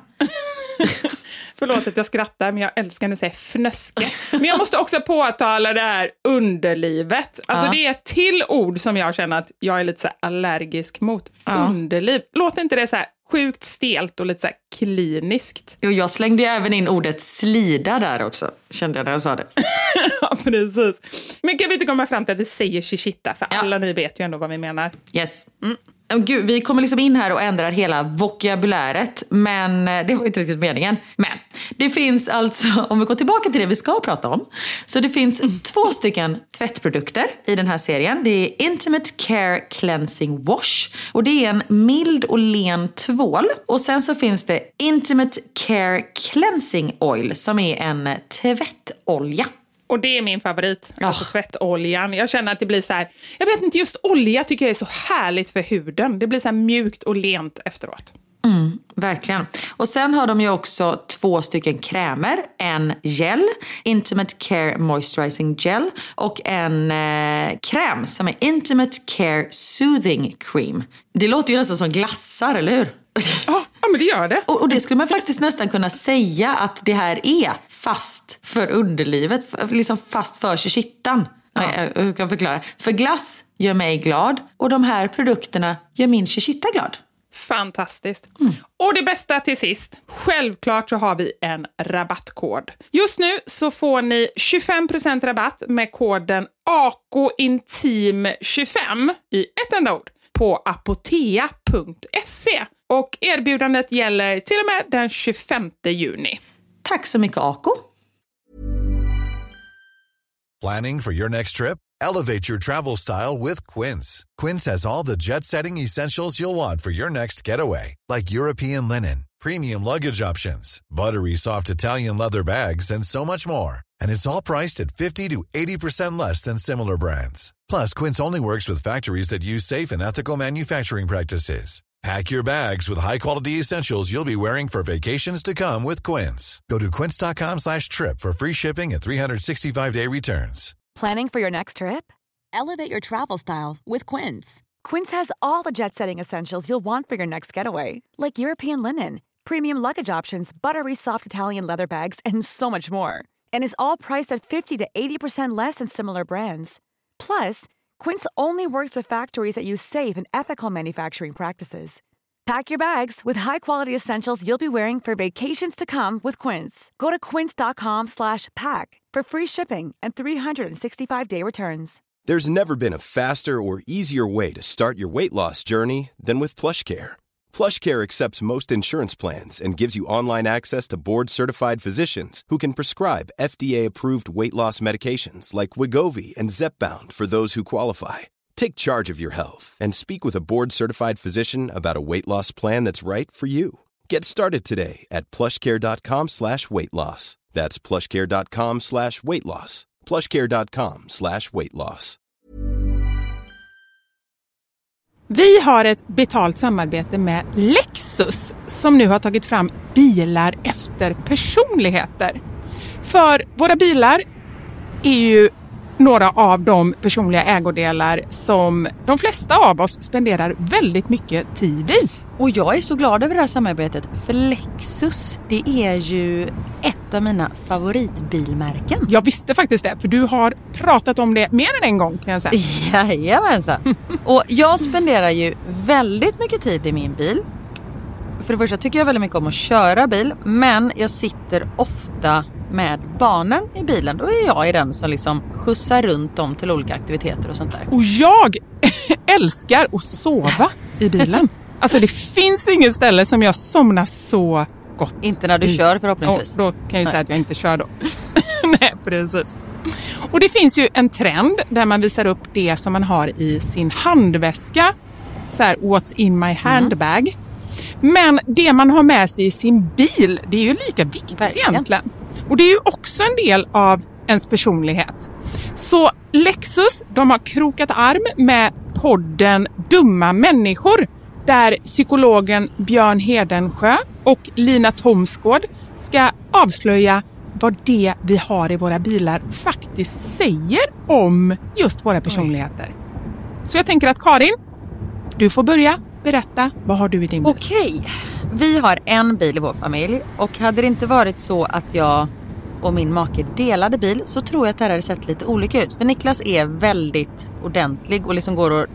Förlåt att jag skrattar, men jag älskar när du säger fnöske. Men jag måste också påtala det här underlivet. Alltså det är ett till ord som jag känner att jag är lite så allergisk mot. Underliv. Låter inte det så här sjukt stelt och lite så här kliniskt? Jo, jag slängde ju även in ordet slida där också, kände jag när jag sa det. Ja, precis. Men kan vi inte komma fram till att det säger shishita? För alla ni vet ju ändå vad vi menar. Yes. Gud, vi kommer liksom in här och ändrar hela vokabuläret, men det var ju inte riktigt meningen. Men det finns alltså, om vi går tillbaka till det vi ska prata om, så det finns 2 stycken tvättprodukter i den här serien. Det är Intimate Care Cleansing Wash och det är en mild och len tvål. Och sen så finns det Intimate Care Cleansing Oil som är en tvättolja. Och det är min favorit, alltså tvättoljan. Jag känner att det blir så här, jag vet inte, just olja tycker jag är så härligt för huden. Det blir så här mjukt och lent efteråt. Verkligen. Och sen har de ju också 2 stycken krämer. En gel, Intimate Care Moisturizing Gel, och en kräm som är Intimate Care Soothing Cream. Det låter ju nästan som glassar, eller hur? Ja, men det gör det. Och det skulle man faktiskt nästan kunna säga att det här är fast för underlivet, liksom fast för shishittan. Jag kan förklara. För glass gör mig glad och de här produkterna gör min shishita glad. Fantastiskt. Och det bästa till sist, självklart så har vi en rabattkod. Just nu så får ni 25% rabatt med koden AKOINTIM25 i ett enda ord på apotea.se. Och erbjudandet gäller till och med den 25 juni. Tack så mycket, Ako. Planning for your next trip? Elevate your travel style with Quince. Quince has all the jet-setting essentials you'll want for your next getaway, like European linen, premium luggage options, buttery soft Italian leather bags, and so much more. And it's all priced at 50 to 80% less than similar brands. Plus, Quince only works with factories that use safe and ethical manufacturing practices. Pack your bags with high-quality essentials you'll be wearing for vacations to come with Quince. Go to quince.com/trip for free shipping and 365-day returns. Planning for your next trip? Elevate your travel style with Quince. Quince has all the jet-setting essentials you'll want for your next getaway, like European linen, premium luggage options, buttery soft Italian leather bags, and so much more. And is all priced at 50 to 80% less than similar brands. Plus, Quince only works with factories that use safe and ethical manufacturing practices. Pack your bags with high-quality essentials you'll be wearing for vacations to come with Quince. Go to quince.com/pack for free shipping and 365-day returns. There's never been a faster or easier way to start your weight loss journey than with PlushCare. PlushCare accepts most insurance plans and gives you online access to board-certified physicians who can prescribe FDA-approved weight loss medications like Wegovy and Zepbound for those who qualify. Take charge of your health and speak with a board-certified physician about a weight loss plan that's right for you. Get started today at plushcare.com/weightloss. That's plushcare.com/weightloss. plushcare.com/weightloss. Vi har ett betalt samarbete med Lexus som nu har tagit fram bilar efter personligheter. För våra bilar är ju några av de personliga ägodelar som de flesta av oss spenderar väldigt mycket tid i. Och jag är så glad över det här samarbetet, för Lexus, det är ju ett av mina favoritbilmärken. Jag visste faktiskt det, för du har pratat om det mer än en gång, kan jag säga. Jajamensan. Och jag spenderar ju väldigt mycket tid i min bil. För det första tycker jag väldigt mycket om att köra bil, men jag sitter ofta med barnen i bilen. Då är jag den som liksom skjutsar runt dem till olika aktiviteter och sånt där. Och jag älskar att sova i bilen. Alltså det finns inget ställe som jag somnar så gott. Inte när du kör förhoppningsvis. Då kan jag ju säga att jag inte kör då. Nej, precis. Och det finns ju en trend där man visar upp det som man har i sin handväska. Så här, what's in my handbag. Men det man har med sig i sin bil, det är ju lika viktigt egentligen. Och det är ju också en del av ens personlighet. Så Lexus, de har krokat arm med podden Dumma människor, där psykologen Björn Hedensjö och Lina Thomsgård ska avslöja vad det vi har i våra bilar faktiskt säger om just våra personligheter. Så jag tänker att Karin, du får börja berätta, vad har du i din bil? Okej, vi har en bil i vår familj, och hade det inte varit så att jag och min make delade bil, så tror jag att det här hade sett lite olika ut. För Niklas är väldigt ordentlig och liksom går och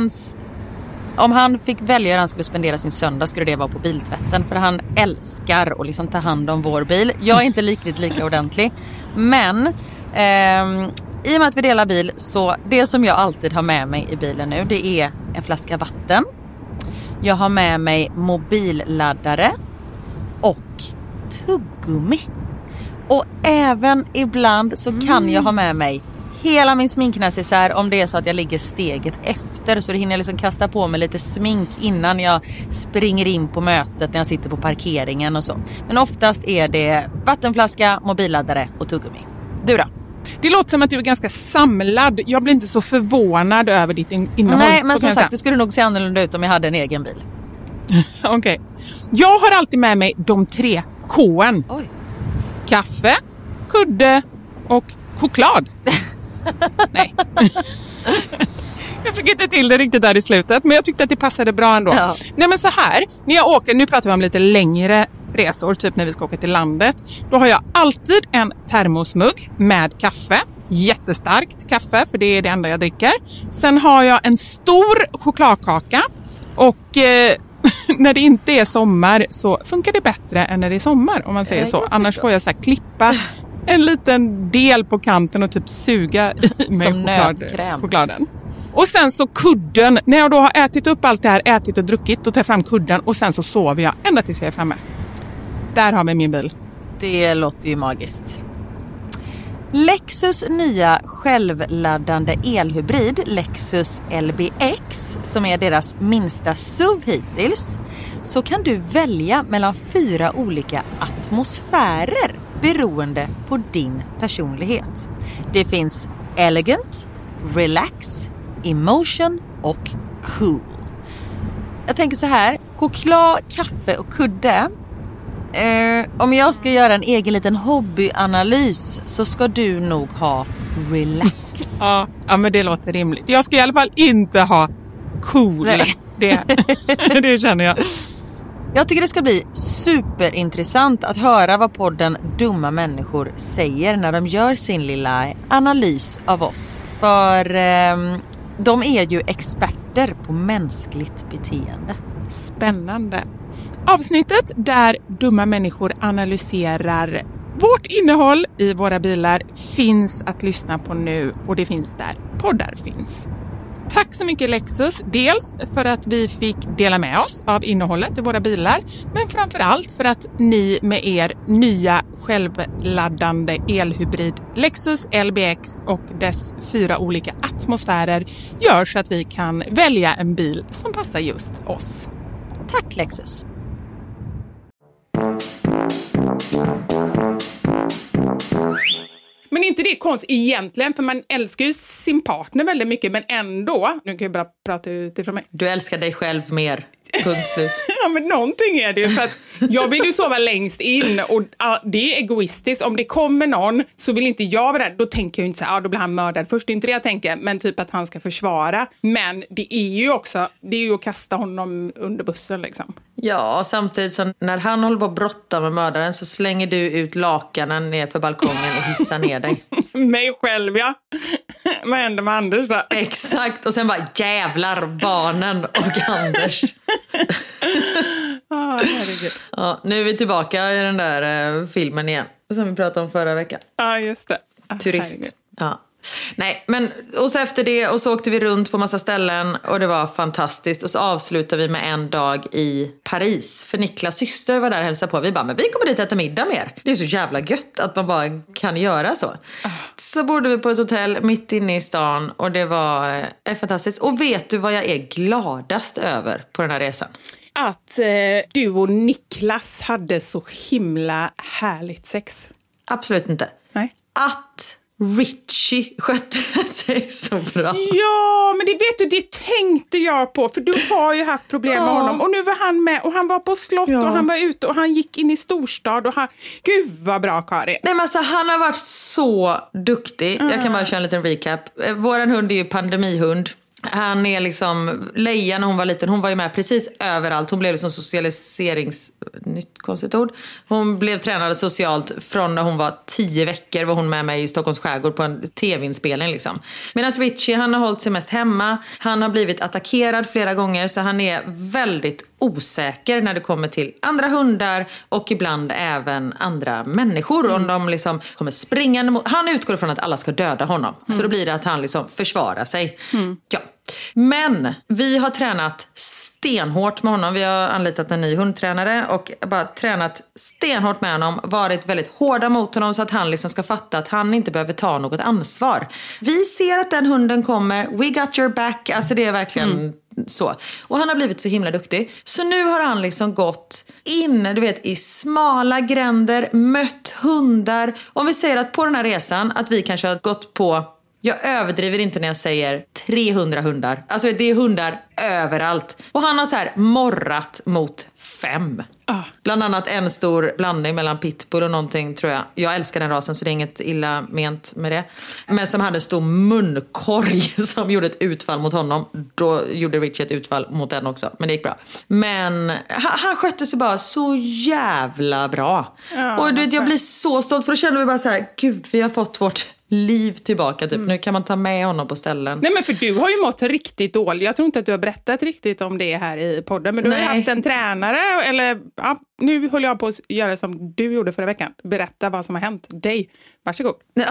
om han fick välja hur han skulle spendera sin söndag, skulle det vara på biltvätten. För han älskar att liksom ta hand om vår bil. Jag är inte lika ordentlig. Men i och med att vi delar bil, så det som jag alltid har med mig i bilen nu, det är en flaska vatten. Jag har med mig mobilladdare och tuggummi. Och även ibland så kan jag ha med mig hela min sminknäsisär, om det är så att jag ligger steget efter, så det hinner jag liksom kasta på mig lite smink innan jag springer in på mötet när jag sitter på parkeringen och så. Men oftast är det vattenflaska, mobilladdare och tuggummi. Du då? Det låter som att du är ganska samlad. Jag blir inte så förvånad över ditt innehåll. Nej, men som sagt, det skulle nog se annorlunda ut om jag hade en egen bil. Okej. Jag har alltid med mig de 3 K:n. Oj. Kaffe, kudde och choklad. Nej. Jag fick inte till det riktigt där i slutet, men jag tyckte att det passade bra ändå. Ja. Nej, men så här, när jag åker, nu pratar vi om lite längre resor, typ när vi ska åka till landet, då har jag alltid en termosmugg med kaffe. Jättestarkt kaffe, för det är det enda jag dricker. Sen har jag en stor chokladkaka, och när det inte är sommar så funkar det bättre än när det är sommar, om man säger så. Annars får jag så här klippa en liten del på kanten och typ suga i med chokladen. Och sen så kudden. När jag då har ätit upp allt det här, ätit och druckit, då tar jag fram kudden och sen så sover jag ända tills jag är framme. Där har vi min bil. Det låter ju magiskt. Lexus nya självladdande elhybrid Lexus LBX, som är deras minsta SUV hittills, så kan du välja mellan 4 olika atmosfärer beroende på din personlighet. Det finns elegant, relax, emotion och cool. Jag tänker så här, choklad, kaffe och kudde. Om jag ska göra en egen liten hobbyanalys, så ska du nog ha relax. Ja, men det låter rimligt. Jag ska i alla fall inte ha cool. Det känner jag. Jag tycker det ska bli superintressant att höra vad podden Dumma människor säger när de gör sin lilla analys av oss. För de är ju experter på mänskligt beteende. Spännande. Avsnittet där dumma människor analyserar vårt innehåll i våra bilar finns att lyssna på nu, och det finns där poddar finns. Tack så mycket Lexus, dels för att vi fick dela med oss av innehållet i våra bilar, men framförallt för att ni med er nya självladdande elhybrid Lexus LBX och dess 4 olika atmosfärer gör så att vi kan välja en bil som passar just oss. Tack Lexus! Men inte det konstigt egentligen, för man älskar ju sin partner väldigt mycket, men ändå, nu kan jag bara prata utifrån mig. Du älskar dig själv mer, punkt slut. Ja, men någonting är det ju, för att jag vill ju sova längst in och det är egoistiskt. Om det kommer någon så vill inte jag vara där, då tänker jag inte så här, då blir han mördad. Först är inte det jag tänker, men typ att han ska försvara. Men det är ju också, det är ju att kasta honom under bussen liksom. Ja, samtidigt som när han håller på att brotta med mördaren så slänger du ut lakanen ner för balkongen och hissar ner dig. Mig själv, ja. Vad händer med Anders då? Exakt, och sen bara jävlar barnen och Anders. Herregud. Ja, nu är vi tillbaka i den där filmen igen som vi pratade om förra veckan. Ja, just det. Turist. Herregud. Ja. Nej, men och så efter det och så åkte vi runt på massa ställen och det var fantastiskt. Och så avslutade vi med en dag i Paris. För Niklas syster var där och hälsade på. Vi bara, men vi kommer dit och äta middag mer. Det är så jävla gött att man bara kan göra så. Så bodde vi på ett hotell mitt inne i stan och det var fantastiskt. Och vet du vad jag är gladast över på den här resan? Att du och Niklas hade så himla härligt sex. Absolut inte. Nej. Att Richie skötte sig så bra. Ja, men det vet du, det tänkte jag på. För du har ju haft problem med honom. Och nu var han med och han var på slott och han var ute och han gick in i storstad. Och han... Gud vad bra, Karin. Nej, men alltså, han har varit så duktig. Jag kan bara köra en liten recap. Våran hund är ju pandemihund. Han är liksom, Leia när hon var liten, hon var ju med precis överallt. Hon blev liksom nytt konstigt ord. Hon blev tränad socialt från när hon var 10 veckor var hon med mig i Stockholms skärgård på en tv-inspelning liksom. Medan Richie, han har hållit sig mest hemma. Han har blivit attackerad flera gånger så han är väldigt osäker när det kommer till andra hundar och ibland även andra människor. Om de liksom kommer springande mot... Han utgår från att alla ska döda honom. Så då blir det att han liksom försvarar sig. Ja. Men vi har tränat stenhårt med honom. Vi har anlitat en ny hundtränare och bara tränat stenhårt med honom. Varit väldigt hårda mot honom så att han liksom ska fatta att han inte behöver ta något ansvar. Vi ser att den hunden kommer. We got your back. Alltså det är verkligen... Så. Och han har blivit så himla duktig. Så nu har han liksom gått in, du vet, i smala gränder, mött hundar. Om vi säger att på den här resan att vi kanske har gått på, jag överdriver inte när jag säger 300 hundar. Alltså det är hundar överallt. Och han har så här morrat mot 5. Bland annat en stor blandning mellan pitbull och någonting, tror jag. Jag älskar den rasen så det är inget illa ment med det. Men som hade en stor munkorg som gjorde ett utfall mot honom. Då gjorde Richie ett utfall mot den också. Men det gick bra. Men han skötte sig bara så jävla bra. Och du vet, jag blir så stolt för då känner vi bara så här, gud, vi har fått vårt liv tillbaka typ. Nu kan man ta med honom på ställen. Nej, men för du har ju mått riktigt dåligt. Jag tror inte att du har berättat riktigt om det här i podden. Men du har ju haft en tränare. Eller ja, nu håller jag på att göra som du gjorde förra veckan. Berätta vad som har hänt dig. Varsågod. Ja.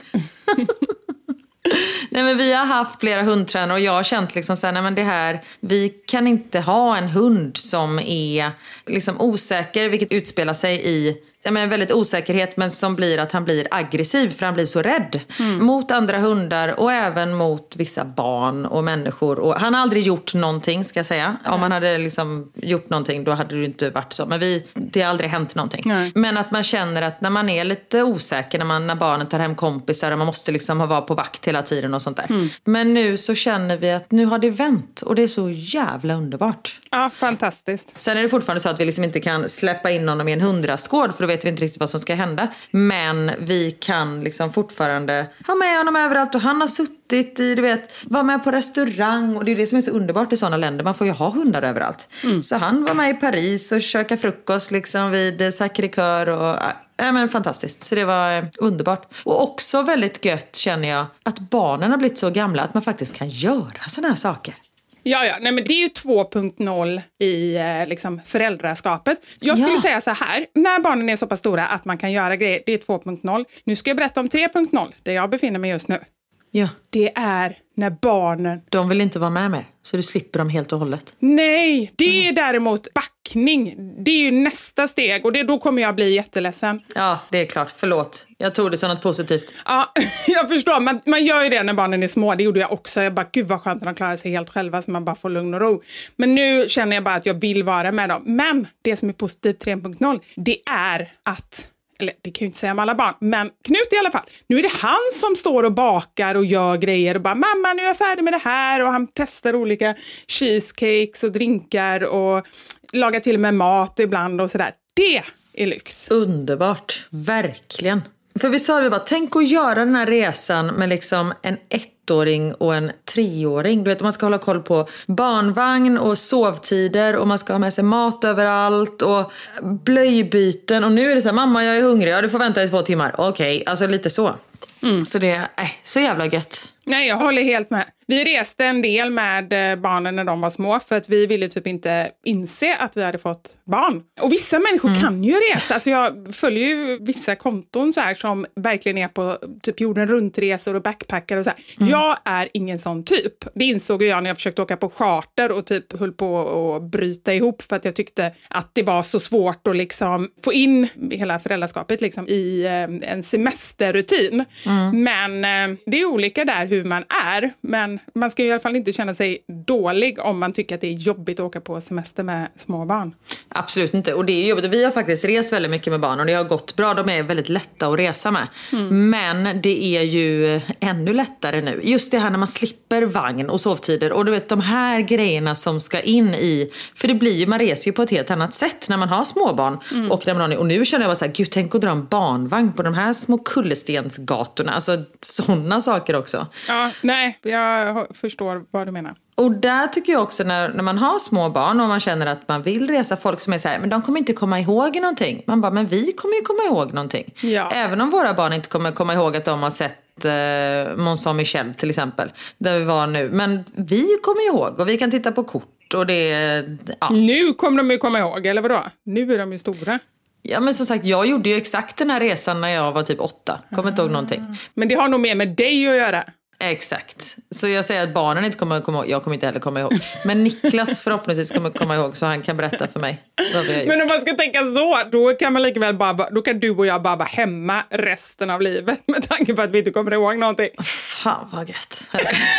Nej, men vi har haft flera hundtränare och jag har känt liksom så här, nej men det här, vi kan inte ha en hund som är liksom osäker, vilket utspelar sig i väldigt osäkerhet, men som blir att han blir aggressiv för han blir så rädd mot andra hundar och även mot vissa barn och människor. Och han har aldrig gjort någonting, ska jag säga. Om han hade liksom gjort någonting, då hade det inte varit så. Men det har aldrig hänt någonting. Nej. Men att man känner att när man är lite osäker, när barnen tar hem kompisar och man måste liksom vara på vakt hela tiden och sånt där. Men nu så känner vi att nu har det vänt och det är så jävla underbart. Ja, fantastiskt. Sen är det fortfarande så att vi liksom inte kan släppa in honom i en hundrastgård, för då vet vi inte riktigt vad som ska hända. Men vi kan liksom fortfarande ha med honom överallt och han har suttit i, du vet, var med på restaurang och det är det som är så underbart i sådana länder. Man får ju ha hundar överallt. Så han var med i Paris och käka frukost liksom vid Sacré-Cœur och men fantastiskt. Så det var underbart. Och också väldigt gött känner jag att barnen har blivit så gamla att man faktiskt kan göra såna här saker. Ja, nej, men det är ju 2.0 i liksom föräldraskapet. Jag skulle säga så här, när barnen är så pass stora att man kan göra grejer, det är 2.0. Nu ska jag berätta om 3.0, där jag befinner mig just nu. Ja. Det är när barnen... De vill inte vara med mer, så du slipper dem helt och hållet. Nej, det är däremot backning. Det är ju nästa steg och då kommer jag bli jätteledsen. Ja, det är klart. Förlåt. Jag tog det som något positivt. Ja, jag förstår. Man gör ju det när barnen är små. Det gjorde jag också. Jag bara, gud vad skönt att de klarar sig helt själva så man bara får lugn och ro. Men nu känner jag bara att jag vill vara med dem. Men det som är positivt 3.0, det är att... Eller det kan ju inte säga om alla barn, men Knut i alla fall. Nu är det han som står och bakar och gör grejer och bara, mamma nu är jag färdig med det här. Och han testar olika cheesecakes och drinkar och lagar till och med mat ibland och sådär. Det är lyx. Underbart, verkligen. För vi sa det bara, tänk att göra den här resan med liksom en 1-åring och en 3-åring. Du vet, man ska hålla koll på barnvagn och sovtider och man ska ha med sig mat överallt och blöjbyten. Och nu är det så här, mamma jag är hungrig, ja du får vänta i 2 timmar. Okej, alltså lite så. Så det är så jävla gött. Nej, jag håller helt med. Vi reste en del med barnen när de var små för att vi ville typ inte inse att vi hade fått barn. Och vissa människor kan ju resa. Alltså jag följer ju vissa konton så här som verkligen är på typ jorden runtresor och backpackar och så här. Jag är ingen sån typ. Det insåg jag när jag försökte åka på charter och typ höll på att bryta ihop för att jag tyckte att det var så svårt att liksom få in hela föräldraskapet liksom i en semesterrutin. Men det är olika där hur man är. Men man ska i alla fall inte känna sig dålig om man tycker att det är jobbigt att åka på semester med små barn. Absolut inte. Och det är jobbigt. Vi har faktiskt rest väldigt mycket med barn och det har gått bra. De är väldigt lätta att resa med. Men det är ju ännu lättare nu. Just det här när man slipper vagn och sovtider. Och du vet de här grejerna som ska in i... För det blir ju, man reser ju på ett helt annat sätt när man har småbarn. Och nu känner jag bara så här, gud tänk att dra en barnvagn på de här små kullestensgatorna. Alltså sådana saker också. Ja, nej, jag förstår vad du menar. Och där tycker jag också när man har små barn och man känner att man vill resa, folk som är så här, men de kommer inte komma ihåg någonting. Man bara, men vi kommer ju komma ihåg någonting. Ja. Även om våra barn inte kommer komma ihåg att de har sett Mont Saint-Michel till exempel, där vi var nu. Men vi kommer ihåg och vi kan titta på kort och det, ja. Nu kommer de ju komma ihåg, eller vadå? Nu är de ju stora. Ja men som sagt, jag gjorde ju exakt den här resan när jag var typ 8. Kommer inte ihåg någonting. Men det har nog mer med dig att göra. Exakt. Så jag säger att barnen inte kommer komma ihåg. Jag kommer inte heller komma ihåg. Men Niklas förhoppningsvis kommer komma ihåg så han kan berätta för mig vad vi har gjort. Men om man ska tänka så, då kan man lika väl då kan du och jag bara vara hemma resten av livet med tanke på att vi inte kommer ihåg någonting. Fan vad gött.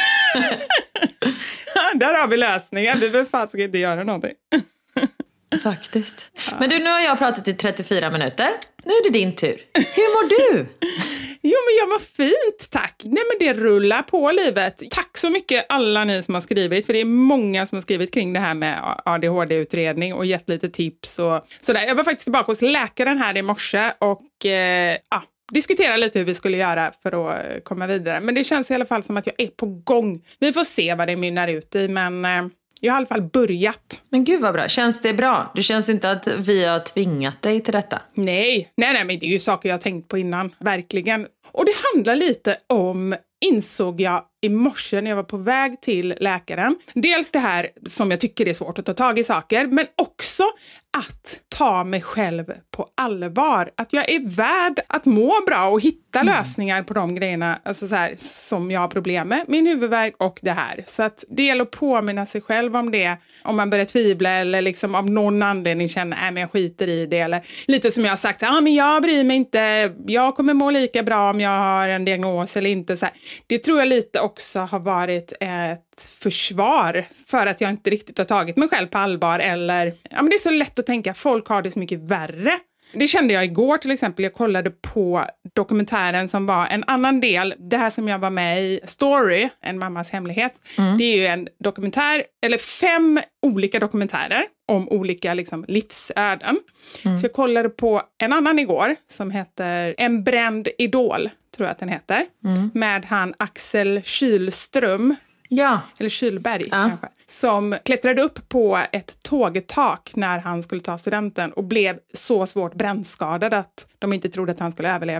Där har vi lösningen. Vi vill fan ska inte göra någonting. Faktiskt. Men du, nu har jag pratat i 34 minuter. Nu är det din tur. Hur mår du? Jo, men jag mår fint, tack. Nej, men det rullar på livet. Tack så mycket alla ni som har skrivit. För det är många som har skrivit kring det här med ADHD-utredning och gett lite tips och sådär. Jag var faktiskt tillbaka hos läkaren här i morse och diskutera lite hur vi skulle göra för att komma vidare. Men det känns i alla fall som att jag är på gång. Vi får se vad det mynnar ut i, men... Jag har i alla fall börjat. Men gud vad bra. Känns det bra? Du känns inte att vi har tvingat dig till detta? Nej, men det är ju saker jag har tänkt på innan. Verkligen. Och det handlar lite om, insåg jag i morse när jag var på väg till läkaren. Dels det här som jag tycker är svårt att ta tag i saker. Men också att ta mig själv på allvar. Att jag är värd att må bra och hitta lösningar på de grejerna alltså så här, som jag har problem med. Min huvudvärk och det här. Så att det gäller att påminna sig själv om det. Om man börjar tvivla eller liksom av någon anledning känna men jag skiter i det. Eller lite som jag har sagt, men jag bryr mig inte. Jag kommer må lika bra om jag har en diagnos eller inte. Så här. Det tror jag lite också har varit ett försvar för att jag inte riktigt har tagit mig själv på allvar eller, men det är så lätt att tänka, folk har det så mycket värre. Det kände jag igår till exempel, jag kollade på dokumentären som var en annan del, det här som jag var med i, Story, En mammas hemlighet. Det är ju en dokumentär, eller 5 olika dokumentärer om olika liksom, livsöden. Så jag kollade på en annan igår som heter En bränd idol, tror jag att den heter. Med han Axel Kylström. Ja. Eller Kylberg kanske. Som klättrade upp på ett tågtak när han skulle ta studenten och blev så svårt brännskadad att de inte trodde att han skulle överleva.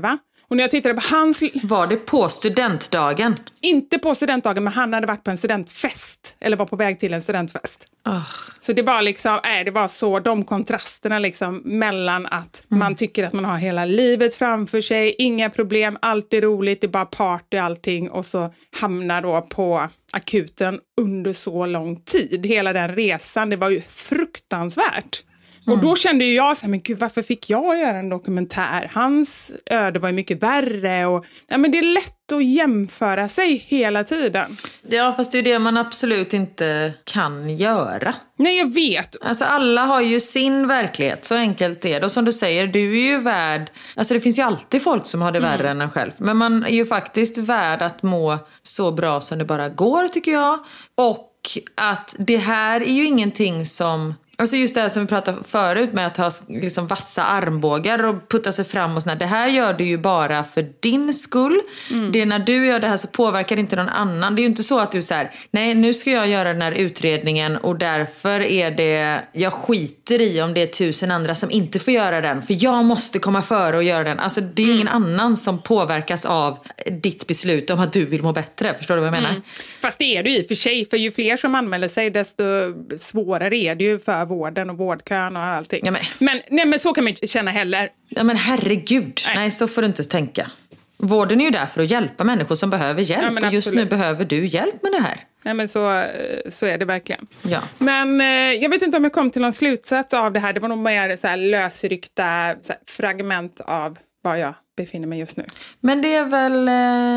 Och när jag tittade på hans... Var det på studentdagen? Inte på studentdagen, men han hade varit på en studentfest. Eller var på väg till en studentfest. Så det var liksom, det var så, de kontrasterna liksom mellan att man tycker att man har hela livet framför sig, inga problem, allt är roligt, det är bara party allting, och så hamnar då på akuten under så lång tid. Hela den resan, det var ju fruktansvärt. Och då kände jag så här, men gud, varför fick jag göra en dokumentär? Hans öde var ju mycket värre och men det är lätt att jämföra sig hela tiden. Ja, fast det är det man absolut inte kan göra. Nej, jag vet. Alltså alla har ju sin verklighet, så enkelt är det. Och som du säger, du är ju värd... Alltså det finns ju alltid folk som har det värre än en själv. Men man är ju faktiskt värd att må så bra som det bara går, tycker jag. Och att det här är ju ingenting som... Alltså just det här som vi pratade förut med att ha liksom vassa armbågar och putta sig fram och sådär. Det här gör du ju bara för din skull. Det är när du gör det här så påverkar det inte någon annan. Det är ju inte så att du säger, nej nu ska jag göra den här utredningen och därför är det, jag skiter i om det är 1000 andra som inte får göra den. För jag måste komma före och göra den. Alltså det är ju ingen annan som påverkas av ditt beslut om att du vill må bättre. Förstår du vad jag menar? Fast det är det ju i och för sig. För ju fler som anmäler sig desto svårare är det ju för vården och vårdkön och allting. Ja, men så kan man inte känna heller. Ja men herregud, nej så får du inte tänka. Vården är ju där för att hjälpa människor som behöver hjälp. Och just nu behöver du hjälp med det här. Nej men så är det verkligen. Ja. Men jag vet inte om jag kom till någon slutsats av det här. Det var nog mer så här lösryckta så här fragment av vad jag befinner mig just nu. Men det är väl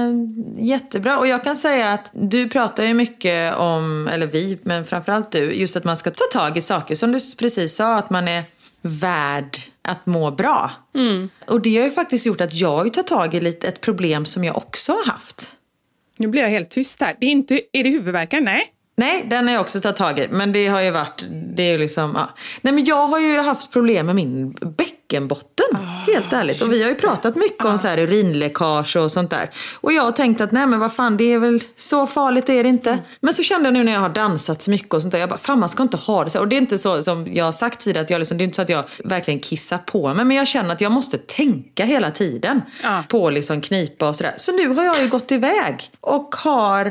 jättebra. Och jag kan säga att du pratar ju mycket om, eller vi, men framförallt du, just att man ska ta tag i saker som du precis sa, att man är värd att må bra. Och det har ju faktiskt gjort att jag har tagit tag i ett problem som jag också har haft. Nu blir jag helt tyst här. Är det huvudvärken? Nej, den har jag också tagit tag i. Men det har ju varit, det är ju liksom, ja. Nej men jag har ju haft problem med min bäckenbotten, helt ärligt. Och vi har ju pratat mycket om så här urinläckage och sånt där. Och jag har tänkt att nej men vad fan, det är väl så farligt är det inte. Men så kände jag nu när jag har dansat så mycket och sånt där, jag bara, fan man ska inte ha det så. Och det är inte så som jag har sagt tidigare, att jag liksom, det är inte så att jag verkligen kissar på mig. Men jag känner att jag måste tänka hela tiden på liksom knipa och sådär. Så nu har jag ju gått iväg och har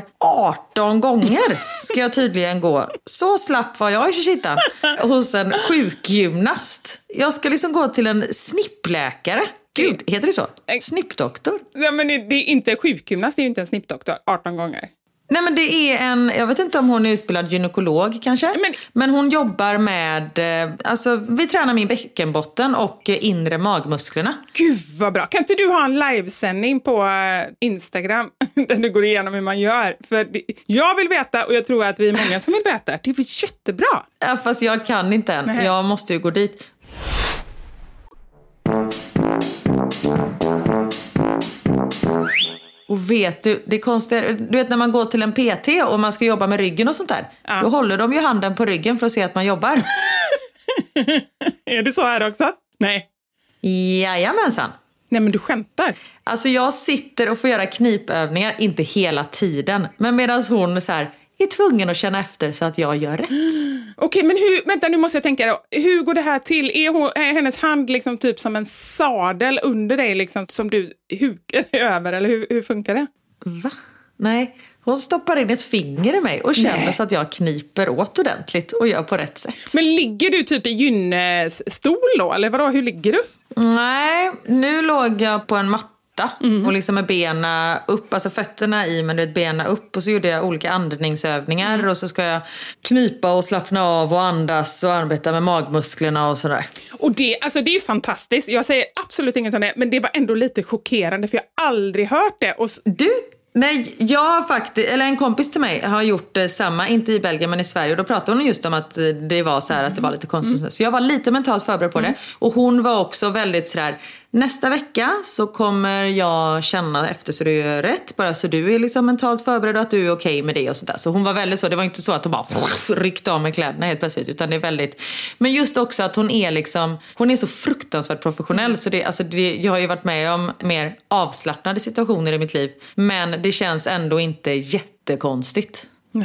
18 gånger ska jag tydligen gå. Så slapp var jag i kittan hos en sjukgymnast. Jag ska liksom gå till en snippläkare. Gud, heter det så? Snippdoktor. Ja, men det är inte sjukgymnast, det är ju inte en snippdoktor 18 gånger. Nej men det är jag vet inte om hon är utbildad gynekolog kanske. Men hon jobbar med, alltså vi tränar min bäckenbotten och inre magmusklerna. Gud vad bra. Kan inte du ha en livesändning på Instagram där du går igenom hur man gör? För jag vill veta och jag tror att vi är många som vill veta. Det är jättebra. Ja, fast jag kan inte än. Nej. Jag måste ju gå dit. Och vet du, det är konstigt, du vet när man går till en PT och man ska jobba med ryggen och sånt där. Ja. Då håller de ju handen på ryggen för att se att man jobbar. Är det så här också? Nej. Jajamensan. Nej men du skämtar. Alltså jag sitter och får göra knipövningar, inte hela tiden. Men medan hon så här är tvungen att känna efter så att jag gör rätt. Okej, men vänta nu måste jag tänka då. Hur går det här till? Är hennes hand liksom typ som en sadel under dig liksom, som du hukar över? Eller hur funkar det? Va? Nej, hon stoppar in ett finger i mig och känner så att jag kniper åt ordentligt och gör på rätt sätt. Men ligger du typ i gynnestol då? Eller vadå, hur ligger du? Nej, nu låg jag på en matta. Och liksom med bena upp, alltså fötterna i, men du vet, bena upp. Och så gjorde jag olika andningsövningar. Och så ska jag knipa och slappna av och andas och arbeta med magmusklerna och sådär. Och det är ju fantastiskt. Jag säger absolut inget om det, men det var ändå lite chockerande för jag har aldrig hört det. Och Nej, jag har faktiskt, eller en kompis till mig har gjort samma, inte i Belgien men i Sverige. Och då pratade hon just om att det var så här, att det var lite konstigt. Så jag var lite mentalt förberedd på det. Och hon var också väldigt sådär, nästa vecka så kommer jag känna efter så du gör rätt. Bara så du är liksom mentalt förberedd och att du är okej med det och sådär. Så hon var väldigt så, det var inte så att hon bara ryckte av med kläderna helt plötsligt. Utan det är väldigt, men just också att hon är liksom, hon är så fruktansvärt professionell. Så jag har ju varit med om mer avslappnade situationer i mitt liv. Men det känns ändå inte jättekonstigt. Nej.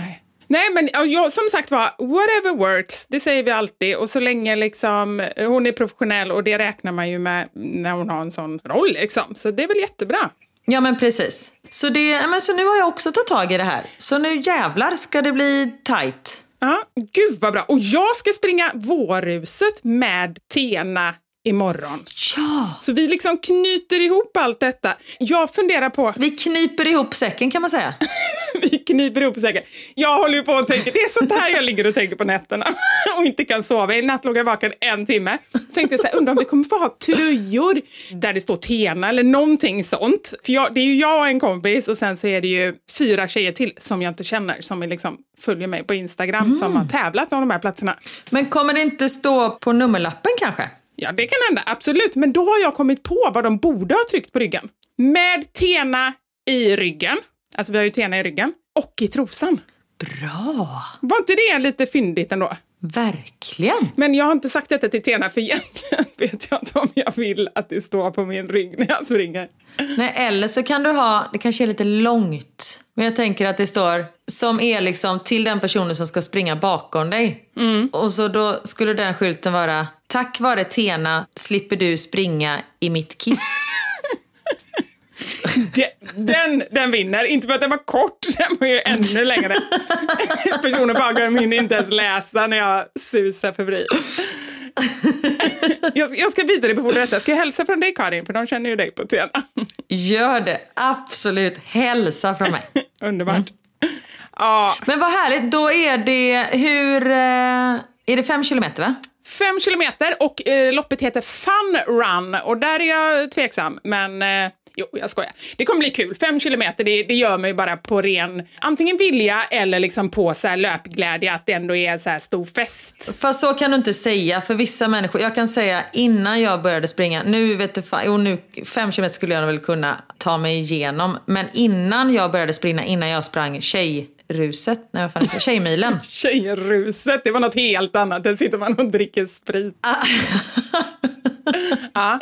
Nej, men jag, som sagt var, whatever works, det säger vi alltid. Och så länge liksom, hon är professionell, och det räknar man ju med när hon har en sån roll. Liksom. Så det är väl jättebra. Ja, men precis. Så nu har jag också tagit tag i det här. Så nu jävlar ska det bli tight. Ja, gud vad bra. Och jag ska springa Vårruset med Tena imorgon. Ja! Så vi liksom knyter ihop allt detta. Jag funderar på... Vi kniper ihop säcken, kan man säga. Vi kniper ihop säcken. Jag håller ju på och tänker, det är sånt här jag ligger och tänker på nätterna och inte kan sova. I natt låg jag vaken 1 timme. Så tänkte jag så här, undrar om vi kommer få ha tröjor där det står Tena eller någonting sånt. För det är ju jag och en kompis, och sen så är det ju 4 tjejer till som jag inte känner, som är liksom följer mig på Instagram, som har tävlat om de här platserna. Men kommer det inte stå på nummerlappen kanske? Ja, det kan hända, absolut. Men då har jag kommit på vad de borde ha tryckt på ryggen. Med Tena i ryggen. Alltså vi har ju Tena i ryggen. Och i trosan. Bra! Var inte det lite fyndigt ändå? Verkligen. Men jag har inte sagt detta till Tena, för egentligen vet jag inte om jag vill att det står på min rygg när jag springer. Nej, eller så kan du ha, det kanske är lite långt. Men jag tänker att det står, som är liksom till den personen som ska springa bakom dig. Och så då skulle den skylten vara, tack vare Tena slipper du springa i mitt kiss. Den vinner. Inte för att den var kort, den var ju ännu längre. Personen bakom min inte ens läsa när jag susar förbi. Jag ska vidare på detta. Ska jag hälsa från dig, Karin? För de känner ju dig på Tena. Gör det, absolut. Hälsa från mig. Underbart. Ja. Men vad härligt, då är det, är det 5 kilometer, va? 5 kilometer, och loppet heter Fun Run, och där är jag tveksam, men jo, jag skojar. Det kommer bli kul. 5 kilometer, det gör mig bara på ren antingen vilja eller liksom på så här löpglädje, att det ändå är så här stor fest. Fast så kan du inte säga för vissa människor. Jag kan säga innan jag började springa, nu vet du fan, nu 5 kilometer skulle jag väl kunna ta mig igenom, men innan jag började springa, innan jag sprang tjejruset, nej vad fan inte, tjejmilen. Tjejruset, det var något helt annat. Där sitter man och dricker sprit. Ja.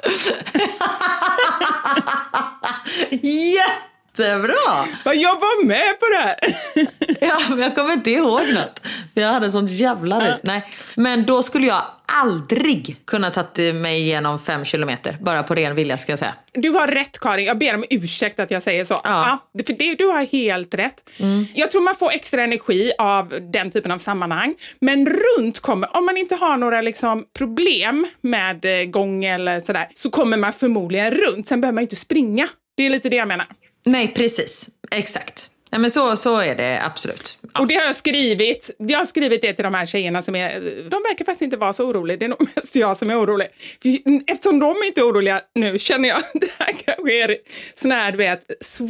Jättebra! Jag var med på det här. Ja, men jag kommer inte ihåg något. Jag hade sånt jävla rus. Nej, men då skulle jag aldrig kunna ta mig igenom 5 kilometer. Bara på ren vilja, ska jag säga. Du har rätt, Karin. Jag ber om ursäkt att jag säger så. Ja, för du har helt rätt. Jag tror man får extra energi av den typen av sammanhang. Men runt kommer, om man inte har några liksom problem med gång eller sådär, så kommer man förmodligen runt. Sen behöver man inte springa. Det är lite det jag menar. Nej, precis. Exakt. Nej, men så är det absolut. Ja. Och det har jag skrivit. Jag har skrivit det till de här tjejerna som är... De verkar faktiskt inte vara så oroliga. Det är nog mest jag som är orolig. Eftersom de inte är oroliga nu känner jag att det här kanske är såna här, du vet,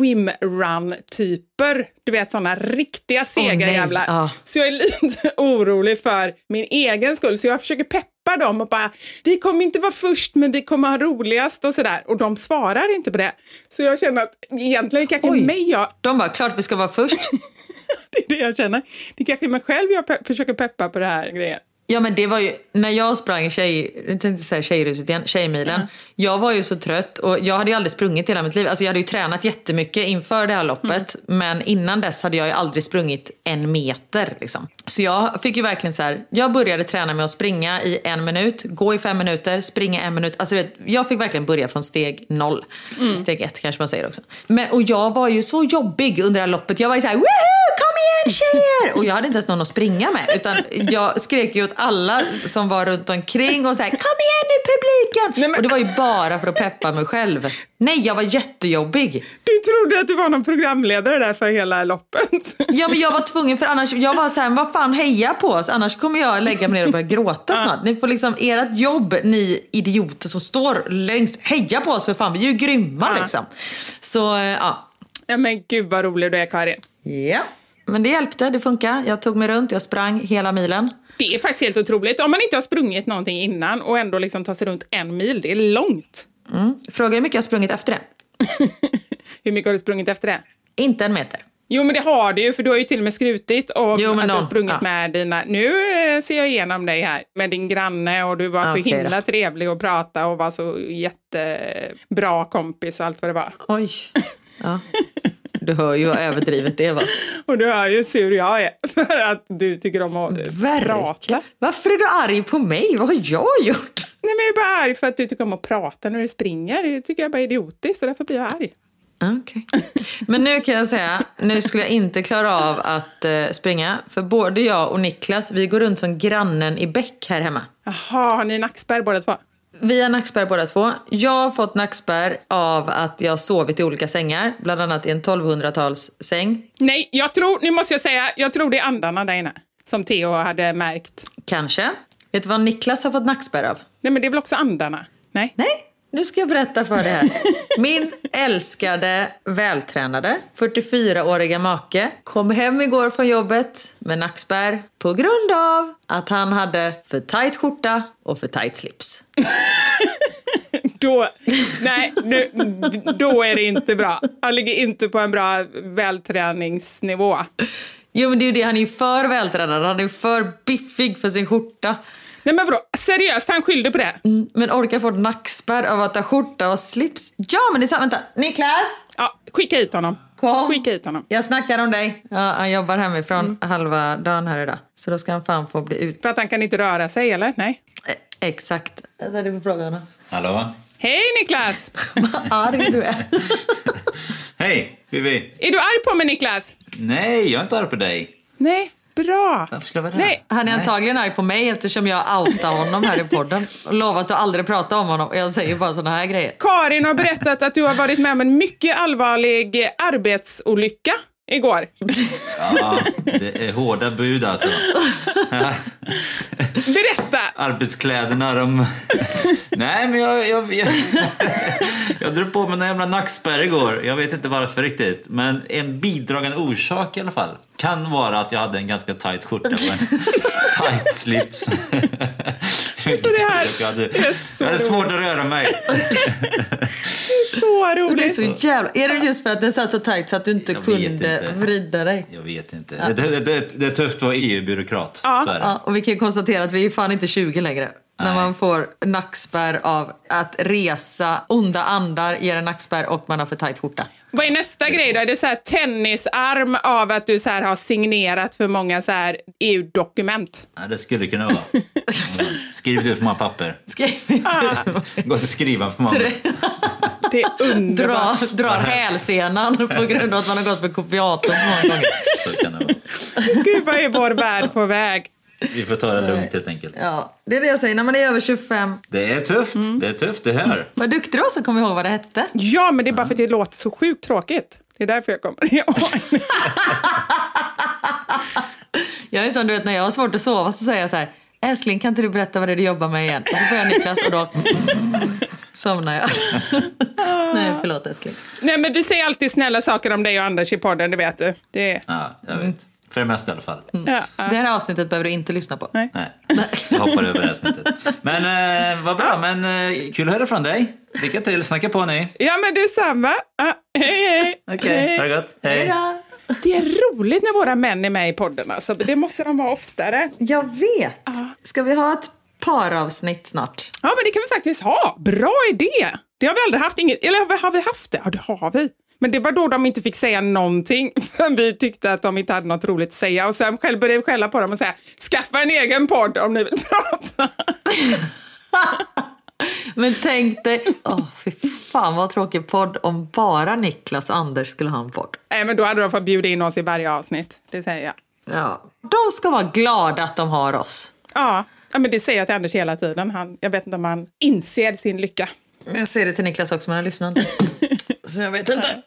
swimrun-typer. Du vet, såna riktiga segerjävlar. Så jag är lite orolig för min egen skull. Så jag försöker peppa dem och bara, vi kommer inte vara först, men vi kommer ha roligast och sådär. Och de svarar inte på det. Så jag känner att egentligen kanske de bara, klart vi ska vara först. Det är det jag känner. Det är kanske mig själv jag försöker peppa på det här grejen. Ja, men det var ju, när jag sprang tjejruset igen, tjejmilen. Jag var ju så trött och jag hade ju aldrig sprungit hela mitt liv. Alltså jag hade ju tränat jättemycket inför det här loppet. Men innan dess hade jag ju aldrig sprungit 1 meter liksom. Så jag fick ju verkligen så här, jag började träna med att springa i 1 minut, gå i 5 minuter, springa 1 minut. Alltså jag fick verkligen börja från steg 0. Steg 1 kanske man säger också. Och jag var ju så jobbig under det här loppet. Jag var ju så här, woohoo, kom igen tjejer! Och jag hade inte ens någon att springa med. Utan jag skrek ju åt alla som var runt omkring och så här, kom igen nu publiken! Nej, men... Och det var ju bara för att peppa mig själv. Nej, jag var jättejobbig. Du trodde att du var någon programledare där för hela loppet. Ja, men jag var tvungen, för annars, jag var så här, vad fan, heja på oss, annars kommer jag lägga mig ner och börja gråta snart. Ni får liksom, ert jobb, ni idioter som står längst, heja på oss för fan, vi är ju grymma liksom. Så, ja. Ja, men gud vad rolig du är, Karin. Ja, men det hjälpte, det funkar. Jag tog mig runt, jag sprang hela milen. Det är faktiskt helt otroligt. Om man inte har sprungit någonting innan och ändå liksom tar sig runt 1 mil, det är långt. Fråga hur mycket jag har sprungit efter det. Hur mycket har du sprungit efter det? Inte 1 meter. Jo, men det har du ju, för du har ju till och med skrutit om att du har sprungit med dina... Nu ser jag igenom dig här med din granne och du var så himla trevlig att prata och var så jättebra kompis och allt vad det var. Oj, ja. Du hör ju vad överdrivet det var. Och du hör ju sur jag är för att du tycker om att prata. Varför är du arg på mig? Vad har jag gjort? Nej, men jag är bara arg för att du tycker om att prata när du springer. Det tycker jag bara är idiotiskt, så därför blir jag arg. Okej. Men nu kan jag säga, nu skulle jag inte klara av att springa. För både jag och Niklas, vi går runt som grannen i Bäck här hemma. Jaha, har ni nackspärr båda två? Vi har nackspärr båda två. Jag har fått nackspärr av att jag har sovit i olika sängar. Bland annat i en 1200-talssäng. Nej, nu måste jag säga, jag tror det är andarna där inne. Som Theo hade märkt. Kanske. Vet du vad Niklas har fått nackspärr av? Nej, men det är väl också andarna? Nej. Nu ska jag berätta för det här. Min älskade, vältränade, 44-åriga make kom hem igår från jobbet med nackspärr på grund av att han hade för tajt skjorta och för tajt slips. Då är det inte bra. Han ligger inte på en bra välträningsnivå. Jo, men det är ju det. Han är för vältränad. Han är för biffig för sin skjorta. Nej, men bro, seriöst, han skyllde på det. Men orkar få nackspärr av att ha skjorta och slips? Ja, men det är så. Vänta, Niklas! Ja, skicka hit honom. Kom. Skicka hit honom. Jag snackar om dig. Ja, han jobbar hemifrån halva dagen här idag. Så då ska han fan få bli ut. För att han kan inte röra sig, eller? Nej. Exakt. Det är det på frågan. Hallå? Hej, Niklas! Vad arg du är. Hej, Vivi. Är du arg på mig, Niklas? Nej, jag är inte arg på dig. Nej, bra. Varför skulle jag vara det? Nej. Han är antagligen arg på mig eftersom jag outar honom här i podden. Och lovat att aldrig prata om honom. Jag säger bara såna här grejer. Karin har berättat att du har varit med om en mycket allvarlig arbetsolycka igår. Ja, det är hårda bud alltså. Berätta! Arbetskläderna, de... Nej, men jag drog på mig en jävla nackspärr igår. Jag vet inte varför riktigt. Men en bidragande orsak i alla fall kan vara att jag hade en ganska tight skjorta och en tight slips. Så det här jag hade svårt att röra mig. Så roligt. Det är så jävla... Är det just för att det satt så tajt så att du inte kunde vrida dig? Jag vet inte. Ja. Det är tufft att vara EU-byråkrat. Ja. Så är det. Ja, och vi kan konstatera att vi är fan inte 20 längre. När man får nackspärr av att resa, onda andar ger en nackspärr och man har för tajt skjorta. Vad är nästa grej då? Är det så här tennisarm av att du så här har signerat för många så här EU-dokument? Ja, det skulle kunna vara. Skriv ut för många papper. Gå och skriva för många. Det är underbart. Drar hälsenan på grund av att man har gått med kopiator många gånger. Så kan det vara. Gud, vad är vår värld på väg? Vi får ta det lugnt helt enkelt. Ja, det är det jag säger. När man är över 25. Det är tufft. Det är tufft det här. Vad duktig du var så kommer jag ihåg vad det hette. Ja, men det är bara för att det låter så sjukt tråkigt. Det är därför jag kommer ihåg. Jag är som du vet, när jag har svårt att sova så säger jag så här: Älskling, kan inte du berätta vad det är du jobbar med igen? Och så får jag Niklas och då somnar jag. Nej, förlåt älskling. Nej, men vi säger alltid snälla saker om dig och Anders i podden, det vet du. Det... Ja, jag vet. För det mesta i alla fall. Ja. Det här avsnittet behöver du inte lyssna på. Nej. Jag hoppar över det här snittet. Men vad bra, men kul att höra från dig. Lycka till, snacka på ni. Ja, men det är samma. Hej. Okej, ha det gott. Hej. Det är roligt när våra män är med i podden. Alltså. Det måste de vara oftare. Jag vet. Ska vi ha ett paravsnitt snart? Ja, men det kan vi faktiskt ha. Bra idé. Det har vi aldrig haft. Eller har vi haft det? Ja, det har vi. Men det var då de inte fick säga någonting. För vi tyckte att de inte hade något roligt att säga. Och sen började vi skälla på dem och säga: skaffa en egen podd om ni vill prata. Men tänk dig, fy fan vad tråkig podd om bara Niklas och Anders skulle ha en podd. Nej, men då hade de fått bjuda in oss i varje avsnitt. Det säger jag. Ja, de ska vara glada att de har oss. Ja, men det säger jag till Anders hela tiden. Jag vet inte om han inser sin lycka. Jag säger det till Niklas också, men han lyssnar inte. Så jag vet inte.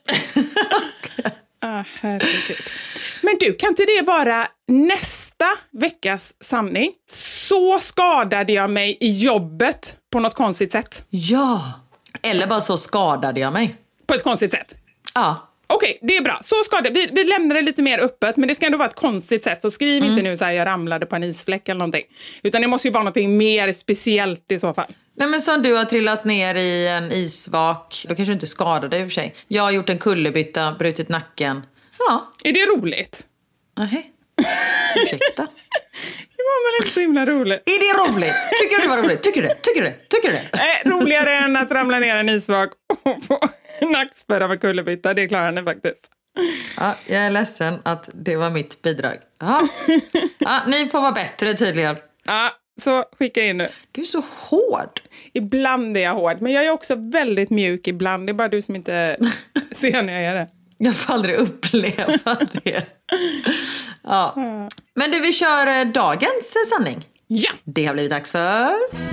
Herregud. Men du, kan inte det vara nästa veckas sanning? Så skadade jag mig i jobbet på något konstigt sätt. Ja, eller bara så skadade jag mig. På ett konstigt sätt? Ja. Okej, det är bra. Så skadade. Vi lämnar det lite mer öppet, men det ska ändå vara ett konstigt sätt. Så skriv inte nu så här: jag ramlade på en isfläck eller någonting. Utan det måste ju vara någonting mer speciellt i så fall. Nej, men som du har trillat ner i en isvak, då kanske du inte skadade dig i och för sig. Jag har gjort en kullerbytta, brutit nacken. Ja. Är det roligt? Nej. Ursäkta. Det var väl inte så himla roligt. Är det roligt? Tycker du det var roligt? Tycker du det? Roligare än att ramla ner en isvak och få nackspärr av en kullerbytta. Det klarar ni faktiskt. Ja, jag är ledsen att det var mitt bidrag. Ja, ni får vara bättre tydligen. Ja, så skicka in nu. Du är så hård. Ibland är jag hård, men jag är också väldigt mjuk ibland. Det är bara du som inte ser när jag är det. Jag får aldrig uppleva det. Ja. Men du, vi kör dagens sanning. Ja. Det har blivit dags för...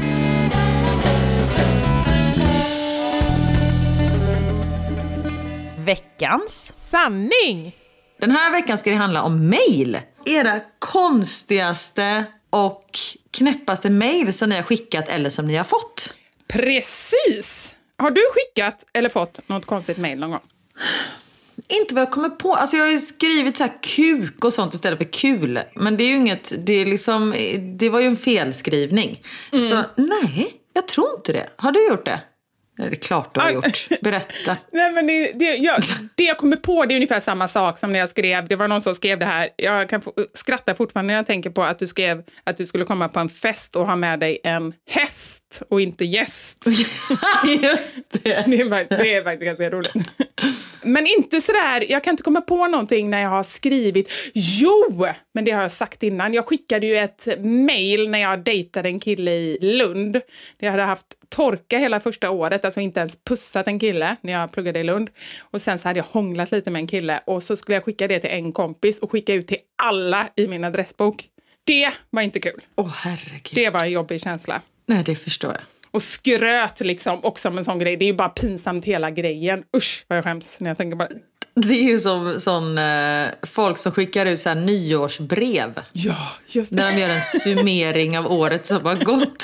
veckans sanning. Den här veckan ska det handla om mejl. Era konstigaste och knäppaste mejl som ni har skickat eller som ni har fått. Precis. Har du skickat eller fått något konstigt mejl någon gång? Inte vad jag kommer på. Alltså jag har ju skrivit så här kuk och sånt istället för kul. Men det är ju inget, det var ju en felskrivning. Så nej, jag tror inte det. Har du gjort det? Det är klart du har gjort. Berätta. Nej, men det jag kommer på, det är ungefär samma sak som när jag skrev. Det var någon som skrev det här. Jag kan skratta fortfarande när jag tänker på att du skrev att du skulle komma på en fest och ha med dig en häst och inte gäst. Just det. Det är faktiskt ganska roligt. Men inte sådär, jag kan inte komma på någonting när jag har skrivit. Jo, men det har jag sagt innan. Jag skickade ju ett mejl när jag dejtade en kille i Lund. Jag hade haft torka hela första året, alltså inte ens pussat en kille när jag pluggade i Lund. Och sen så hade jag hånglat lite med en kille och så skulle jag skicka det till en kompis och skicka ut till alla i min adressbok. Det var inte kul. Herregud. Det var en jobbig känsla. Nej, det förstår jag. Och skröt liksom också med en sån grej. Det är ju bara pinsamt hela grejen. Usch, vad jag skäms när jag tänker bara. Det är ju som folk som skickar ut så här nyårsbrev. Ja, just det. När de gör en summering av året som har gått.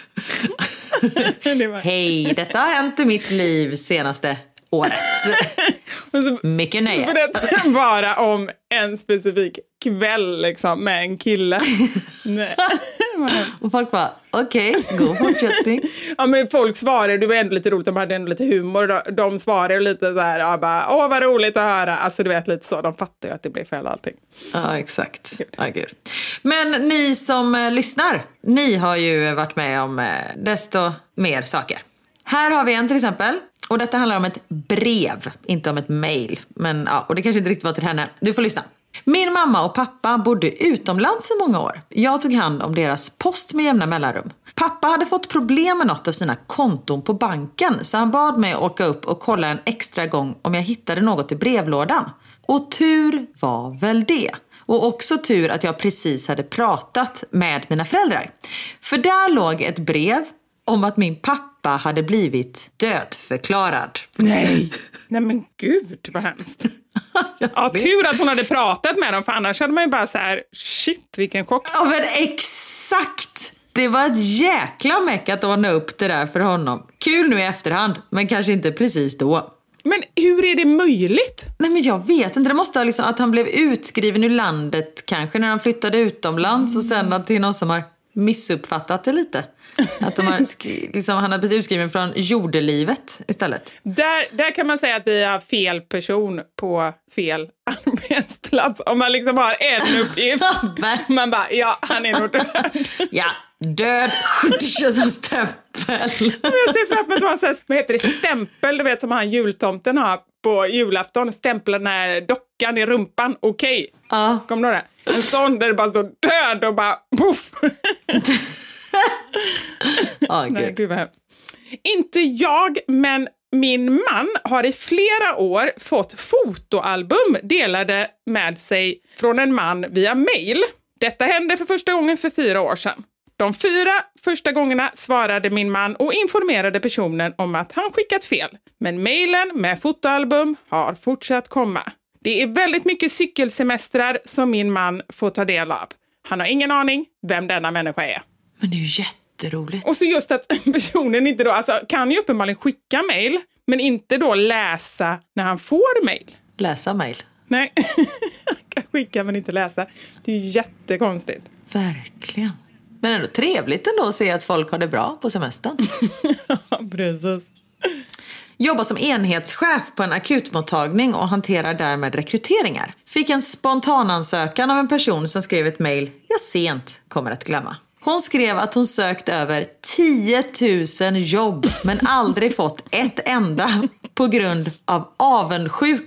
Hej, detta har hänt i mitt liv senaste året. Mycket nöje. Berätta bara om en specifik kväll liksom, med en kille. Nej. Och folk bara, okej, god fortsättning. Ja, men folk svarar, det var ändå lite roligt, de hade ändå lite humor. De svarar lite så här, ja, bara, åh vad roligt att höra. Alltså du vet lite så, de fattar ju att det blir fel allting. Ja, exakt. Ja, gud. Men ni som lyssnar, ni har ju varit med om desto mer saker. Här har vi en till exempel. Och detta handlar om ett brev, inte om ett mejl. Men ja, och det kanske inte riktigt var till henne. Du får lyssna. Min mamma och pappa bodde utomlands i många år. Jag tog hand om deras post med jämna mellanrum. Pappa hade fått problem med något av sina konton på banken, så han bad mig åka upp och kolla en extra gång om jag hittade något i brevlådan. Och tur var väl det. Och också tur att jag precis hade pratat med mina föräldrar. För där låg ett brev om att min pappa hade blivit dödförklarad. Nej men gud vad hemskt. Ja, tur att hon hade pratat med dem, för annars hade man ju bara så här, shit vilken chock. Ja, men exakt. Det var ett jäkla meck att ordna upp det där för honom. Kul nu i efterhand, men kanske inte precis då. Men hur är det möjligt? Nej, men jag vet inte. Det måste ha liksom att han blev utskriven ur landet kanske när han flyttade utomlands och sen att det är någon som har missuppfattat det lite. Att de har liksom, han har blivit utskriven från jordelivet istället. Där kan man säga att vi har fel person på fel arbetsplats. Om man liksom har en uppgift. Man bara, ja, han är nog död. Ja, död som stämpel. Jag ser framför mig att det var så här, vad heter det, stämpel, du vet som han jultomten har på julafton. Stämplar när dockan i rumpan, okej. Ja. Kommer du det? En sån där det bara står död och bara puff. Nej, gud vad hemskt. Inte jag, men min man har i flera år fått fotoalbum delade med sig från en man via mail. Detta hände för första gången för 4 år sedan. De 4 första gångerna svarade min man och informerade personen om att han skickat fel. Men mailen med fotoalbum har fortsatt komma. Det är väldigt mycket cykelsemestrar som min man får ta del av. Han har ingen aning vem denna människa är. Men det är ju jätteroligt. Och så just att personen inte då, alltså kan ju uppenbarligen skicka mejl, men inte då läsa när han får mejl. Läsa mejl? Nej. Kan skicka men inte läsa. Det är ju jättekonstigt. Verkligen. Men ändå trevligt ändå att se att folk har det bra på semestern. Ja, precis. Jobbar som enhetschef på en akutmottagning och hanterar därmed rekryteringar. Fick en spontanansökan av en person som skrev ett mejl jag sent kommer att glömma. Hon skrev att hon sökt över 10 000 jobb men aldrig fått ett enda på grund av avundsjuka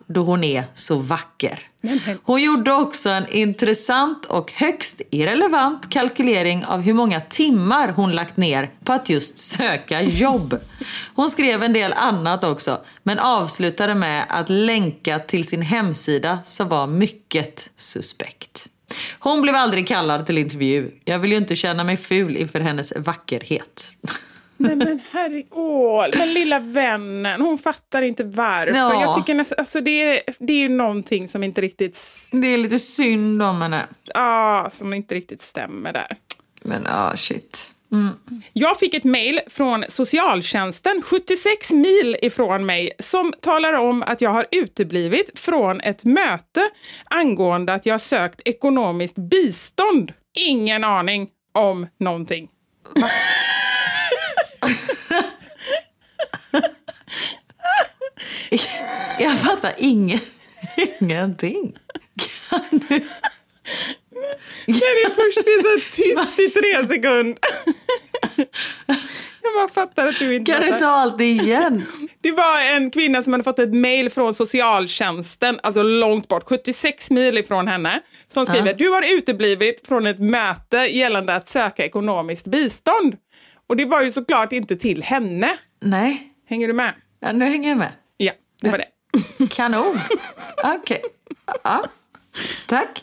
då hon är så vacker. Hon gjorde också en intressant och högst irrelevant kalkylering av hur många timmar hon lagt ner på att just söka jobb. Hon skrev en del annat också, men avslutade med att länka till sin hemsida som var mycket suspekt. Hon blev aldrig kallad till intervju. Jag vill ju inte känna mig ful inför hennes vackerhet. Nej men men lilla vännen, hon fattar inte varför. Ja. Jag tycker alltså det är ju någonting som inte riktigt... Det är lite synd om henne. Ja, som inte riktigt stämmer där. Men shit. Jag fick ett mejl från socialtjänsten 76 mil ifrån mig som talar om att jag har uteblivit från ett möte angående att jag sökt ekonomiskt bistånd. Ingen aning om någonting. Jag fattar ingenting. Kan du... Det är först så tyst i 3 sekunder. Jag bara fattar att du inte... Kan du ta allt igen? Det var en kvinna som hade fått ett mejl från socialtjänsten, alltså långt bort, 76 mil ifrån henne, som skriver: du har uteblivit från ett möte gällande att söka ekonomiskt bistånd. Och det var ju såklart inte till henne. Nej. Hänger du med? Ja, nu hänger jag med. Ja, det var det. Kanon. Okej. Ja. Tack.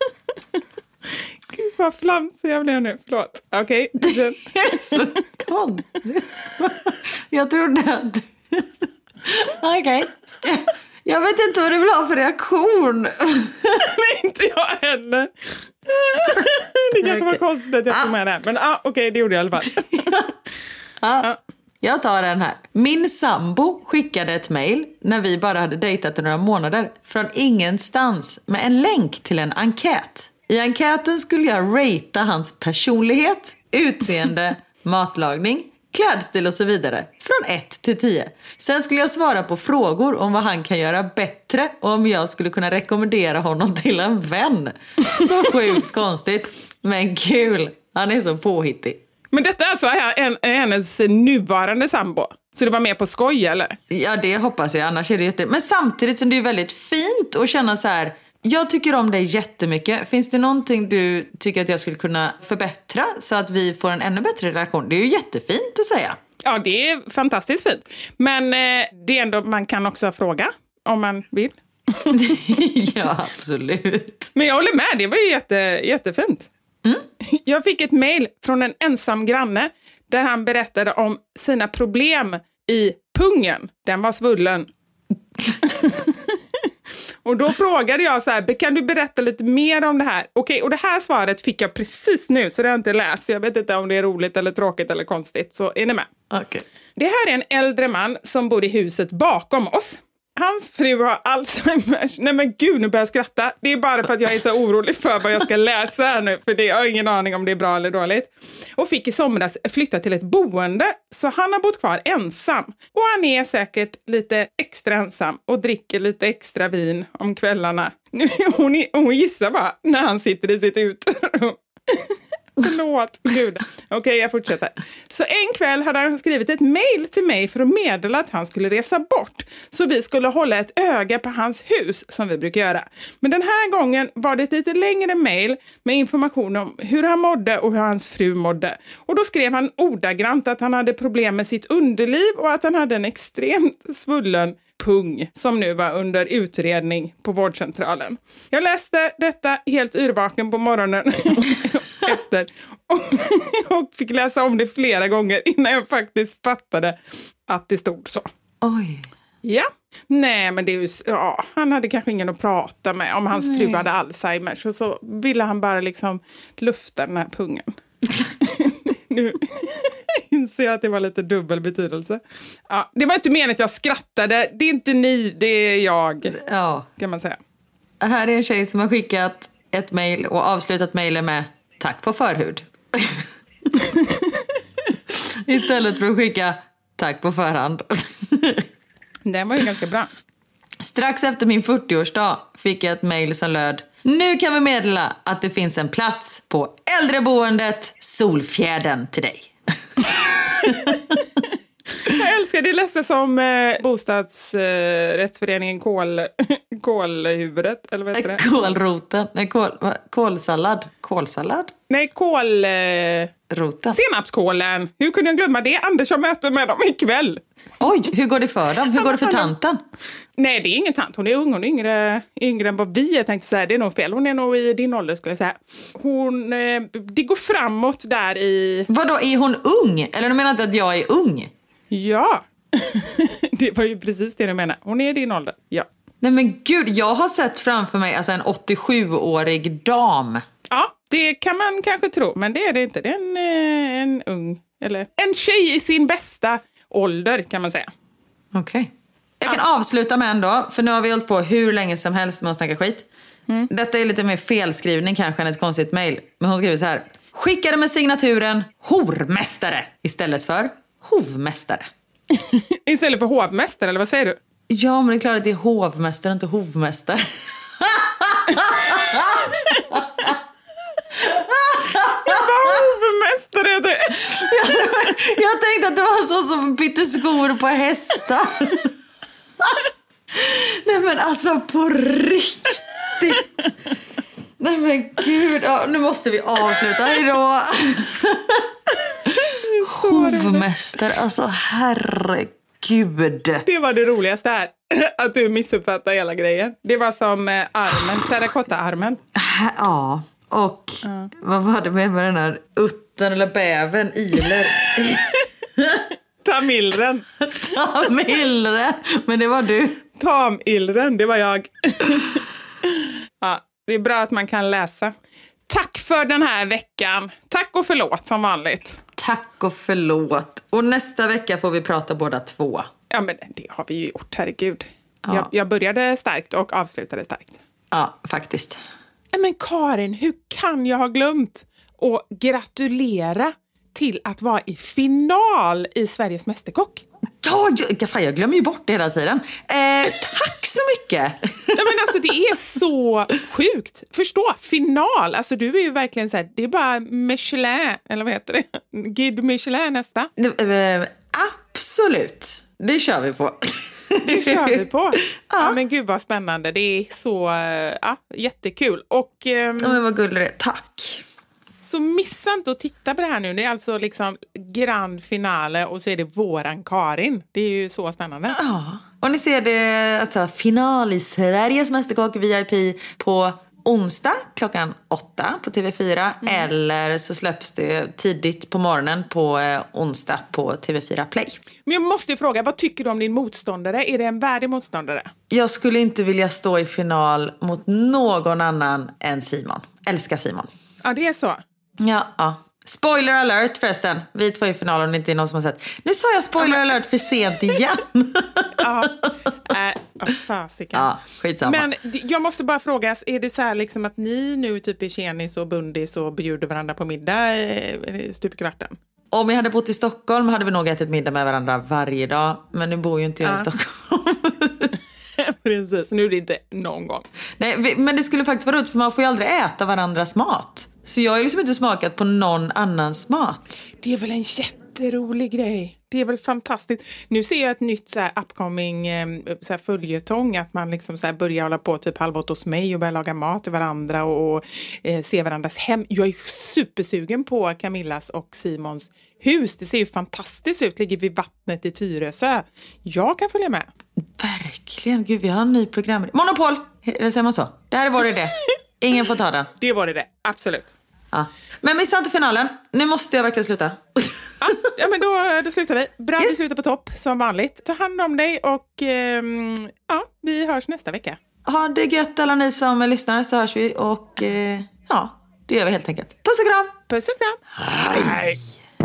Gud vad flamsig jag blev nu. Förlåt. Okej. Så konstigt. Jag trodde att du... Okej. Jag vet inte vad du vill ha för reaktion. Nej, inte jag heller. Det kanske var konstigt att jag tog med det. Men okej, det gjorde jag i alla fall. Ja. Jag tar den här. Min sambo skickade ett mejl när vi bara hade dejtat i några månader från ingenstans med en länk till en enkät. I enkäten skulle jag ratea hans personlighet, utseende, matlagning, klädstil och så vidare från 1 till 10. Sen skulle jag svara på frågor om vad han kan göra bättre och om jag skulle kunna rekommendera honom till en vän. Så sjukt konstigt, men kul. Han är så påhittig. Men detta är alltså hennes nuvarande sambo. Så det var med på skoj, eller? Ja, det hoppas jag. Annars är det jätte... Men samtidigt som det är väldigt fint att känna så här... Jag tycker om dig jättemycket. Finns det någonting du tycker att jag skulle kunna förbättra så att vi får en ännu bättre relation? Det är ju jättefint att säga. Ja, det är fantastiskt fint. Men det är ändå, man kan också fråga om man vill. Ja, absolut. Men jag håller med, det var ju jättefint. Jag fick ett mejl från en ensam granne där han berättade om sina problem i pungen. Den var svullen. Och då frågade jag så här: kan du berätta lite mer om det här? Okej, och det här svaret fick jag precis nu, så det har jag inte läst. Jag vet inte om det är roligt eller tråkigt eller konstigt, så är ni med? Okej. Det här är en äldre man som bor i huset bakom oss. Hans fru har Alzheimers. Nej men gud, nu börjar jag skratta. Det är bara för att jag är så orolig för vad jag ska läsa här nu. För jag har ingen aning om det är bra eller dåligt. Och fick i somras flytta till ett boende. Så han har bott kvar ensam. Och han är säkert lite extra ensam. Och dricker lite extra vin om kvällarna. Hon gissar bara när han sitter i sitt uterum. Förlåt, gud. Okej, jag fortsätter. Så en kväll hade han skrivit ett mejl till mig för att meddela att han skulle resa bort. Så vi skulle hålla ett öga på hans hus, som vi brukar göra. Men den här gången var det ett lite längre mejl med information om hur han mådde och hur hans fru mådde. Och då skrev han ordagrant att han hade problem med sitt underliv och att han hade en extremt svullen pung som nu var under utredning på vårdcentralen. Jag läste detta helt yrvaken på morgonen efter och fick läsa om det flera gånger innan jag faktiskt fattade att det stod så. Oj. Ja. Nej, men det är ju, han hade kanske ingen att prata med om hans fru hade Alzheimers, och så ville han bara liksom lufta den här pungen. Nu inser jag att det var lite dubbel betydelse. Ja, det var inte meningen att jag skrattade. Det är inte ni, det är jag. Ja. Kan man säga. Här är en tjej som har skickat ett mejl och avslutat mejlen med tack på förhud. Istället för att skicka tack på förhand. Det var ju ganska bra. Strax efter min 40-årsdag fick jag ett mejl som löd: nu kan vi meddela att det finns en plats på äldreboendet Solfjärden till dig. Jag älskar det läsa som bostadsrättsföreningen kålhuvudet, eller vad heter det? Kålroten. Nej, kålsallad. Kålsallad? Nej, roten. Senapskålen. Hur kunde jag glömma det? Anders har möte med dem ikväll. Oj, hur går det för dem? Hur går det för tanten? Nej, det är ingen tant. Hon är ung. Hon är yngre än vad vi är, tänkte säga. Det är nog fel. Hon är nog i din ålder, skulle jag säga. Det går framåt där i... Vadå, är hon ung? Eller du menar inte att jag är ung? Ja. Det var ju precis det du menar. Hon är i din ålder, ja. Nej men gud, jag har sett framför mig alltså en 87-årig dam. Ja, det kan man kanske tro, men det är det inte. Det är en ung, eller en tjej i sin bästa ålder, kan man säga. Okej. Jag kan avsluta med ändå, för nu har vi hållit på hur länge som helst med att snacka skit. Detta är lite mer felskrivning kanske än ett konstigt mejl. Men hon skriver så här: skickade med signaturen hormästare istället för hovmästare. Istället för hovmästare, eller vad säger du? Ja, men det är klart att det är hovmästare, inte hovmästare. Hovmästare, det. Jag tänkte att det var så som bytte skor på hästar. Nej men alltså på riktigt. Nej men gud, nu måste vi avsluta. Hejdå. Hovmästare, alltså herregud. Det var det roligaste här. Att du missuppfattar hela grejen. Det var som armen, terrakotta-armen. Ja, och vad var det med den här utten eller bäven, iler? Tamilren. Tamilren, men det var du. Tamilren, det var jag. Ja, det är bra att man kan läsa. Tack för den här veckan. Tack och förlåt som vanligt. Tack och förlåt. Och nästa vecka får vi prata båda två. Ja, men det har vi ju gjort, herregud. Ja. Jag började starkt och avslutade starkt. Ja, faktiskt. Men Karin, hur kan jag ha glömt att gratulera till att vara i final i Sveriges Mästerkock? Ja, jag glömmer ju bort det hela tiden. Tack så mycket. Nej, men alltså det är så sjukt. Förstå, final. Alltså du är ju verkligen så här, det är bara Michelin, eller vad heter det? Guide Michelin nästa. Absolut. Det kör vi på. Det kör vi på. Ja, men gud vad spännande. Det är så jättekul. Och, ja, men vad gullig det. Tack. Så missa inte att titta på det här nu. Det är alltså liksom grand finale och så är det våran Karin. Det är ju så spännande. Ja, och ni ser det alltså, final i Sveriges Mästerkock VIP på onsdag klockan 8 på TV4. Eller så släpps det tidigt på morgonen på onsdag på TV4 Play. Men jag måste ju fråga, vad tycker du om din motståndare? Är det en värdig motståndare? Jag skulle inte vilja stå i final mot någon annan än Simon. Älskar Simon. Ja, det är så. Ja. Spoiler alert förresten. Vi två i finalen, inte någon som har sett. Nu sa jag spoiler alert för sent igen. Fasiken. Ja, skitsamma. Men jag måste bara fråga, är det så här liksom att ni nu typ är tjenis och bundis och bjuder varandra på middag stup i kvarten? Om jag hade bott i Stockholm hade vi nog ätit middag med varandra varje dag. Men nu bor ju inte jag i Stockholm. Precis, nu är det inte någon gång. Nej, men det skulle faktiskt vara roligt för man får ju aldrig äta varandras mat. Så jag har liksom inte smakat på någon annans mat. Det är väl en jätterolig grej. Det är väl fantastiskt. Nu ser jag ett nytt så här upcoming så här följetong. Att man liksom så här börjar hålla på typ 7:30 hos mig och börja laga mat till varandra och se varandras hem. Jag är supersugen på Camillas och Simons hus. Det ser ju fantastiskt ut. Ligger vid vattnet i Tyresö. Jag kan följa med. Verkligen. Gud, vi har en ny program. Monopol! Säger man så? Det här var det. Ingen får ta den. Det var det. Absolut. Ja. Men missa inte finalen. Nu måste jag verkligen sluta. Ja, men då slutar vi. Bra, vi slutar på topp som vanligt. Ta hand om dig och vi hörs nästa vecka. Ha det gött alla ni som lyssnar, så hörs vi och det gör vi helt enkelt. Puss och kram! Puss och kram! Hej!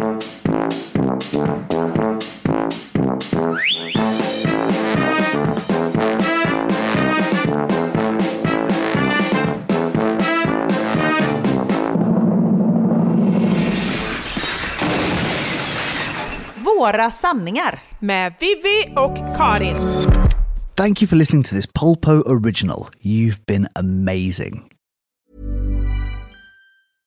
Våra sanningar med Vivi och Karin. Thank you for listening to this Polpo original. You've been amazing.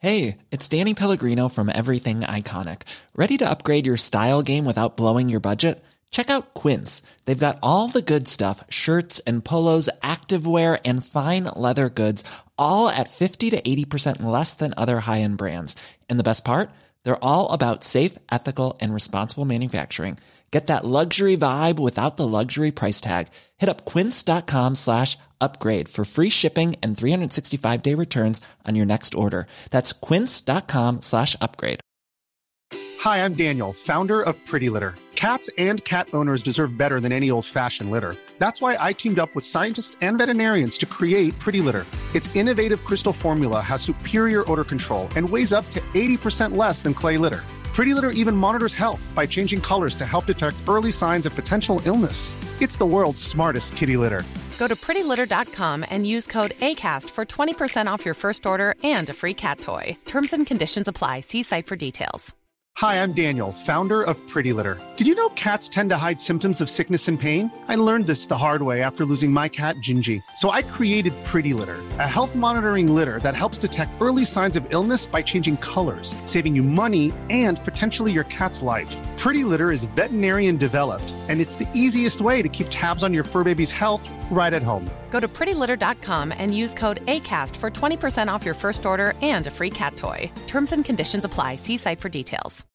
Hey, it's Danny Pellegrino from Everything Iconic. Ready to upgrade your style game without blowing your budget? Check out Quince. They've got all the good stuff, shirts and polos, activewear, and fine leather goods, all at 50 to 80% less than other high-end brands. And the best part? They're all about safe, ethical, and responsible manufacturing. Get that luxury vibe without the luxury price tag. Hit up quince.com/upgrade for free shipping and 365-day returns on your next order. That's quince.com/upgrade. Hi, I'm Daniel, founder of Pretty Litter. Cats and cat owners deserve better than any old-fashioned litter. That's why I teamed up with scientists and veterinarians to create Pretty Litter. Its innovative crystal formula has superior odor control and weighs up to 80% less than clay litter. Pretty Litter even monitors health by changing colors to help detect early signs of potential illness. It's the world's smartest kitty litter. Go to prettylitter.com and use code ACAST for 20% off your first order and a free cat toy. Terms and conditions apply. See site for details. Hi, I'm Daniel, founder of Pretty Litter. Did you know cats tend to hide symptoms of sickness and pain? I learned this the hard way after losing my cat, Gingy. So I created Pretty Litter, a health monitoring litter that helps detect early signs of illness by changing colors, saving you money and potentially your cat's life. Pretty Litter is veterinarian developed, and it's the easiest way to keep tabs on your fur baby's health right at home. Go to prettylitter.com and use code ACAST for 20% off your first order and a free cat toy. Terms and conditions apply. See site for details.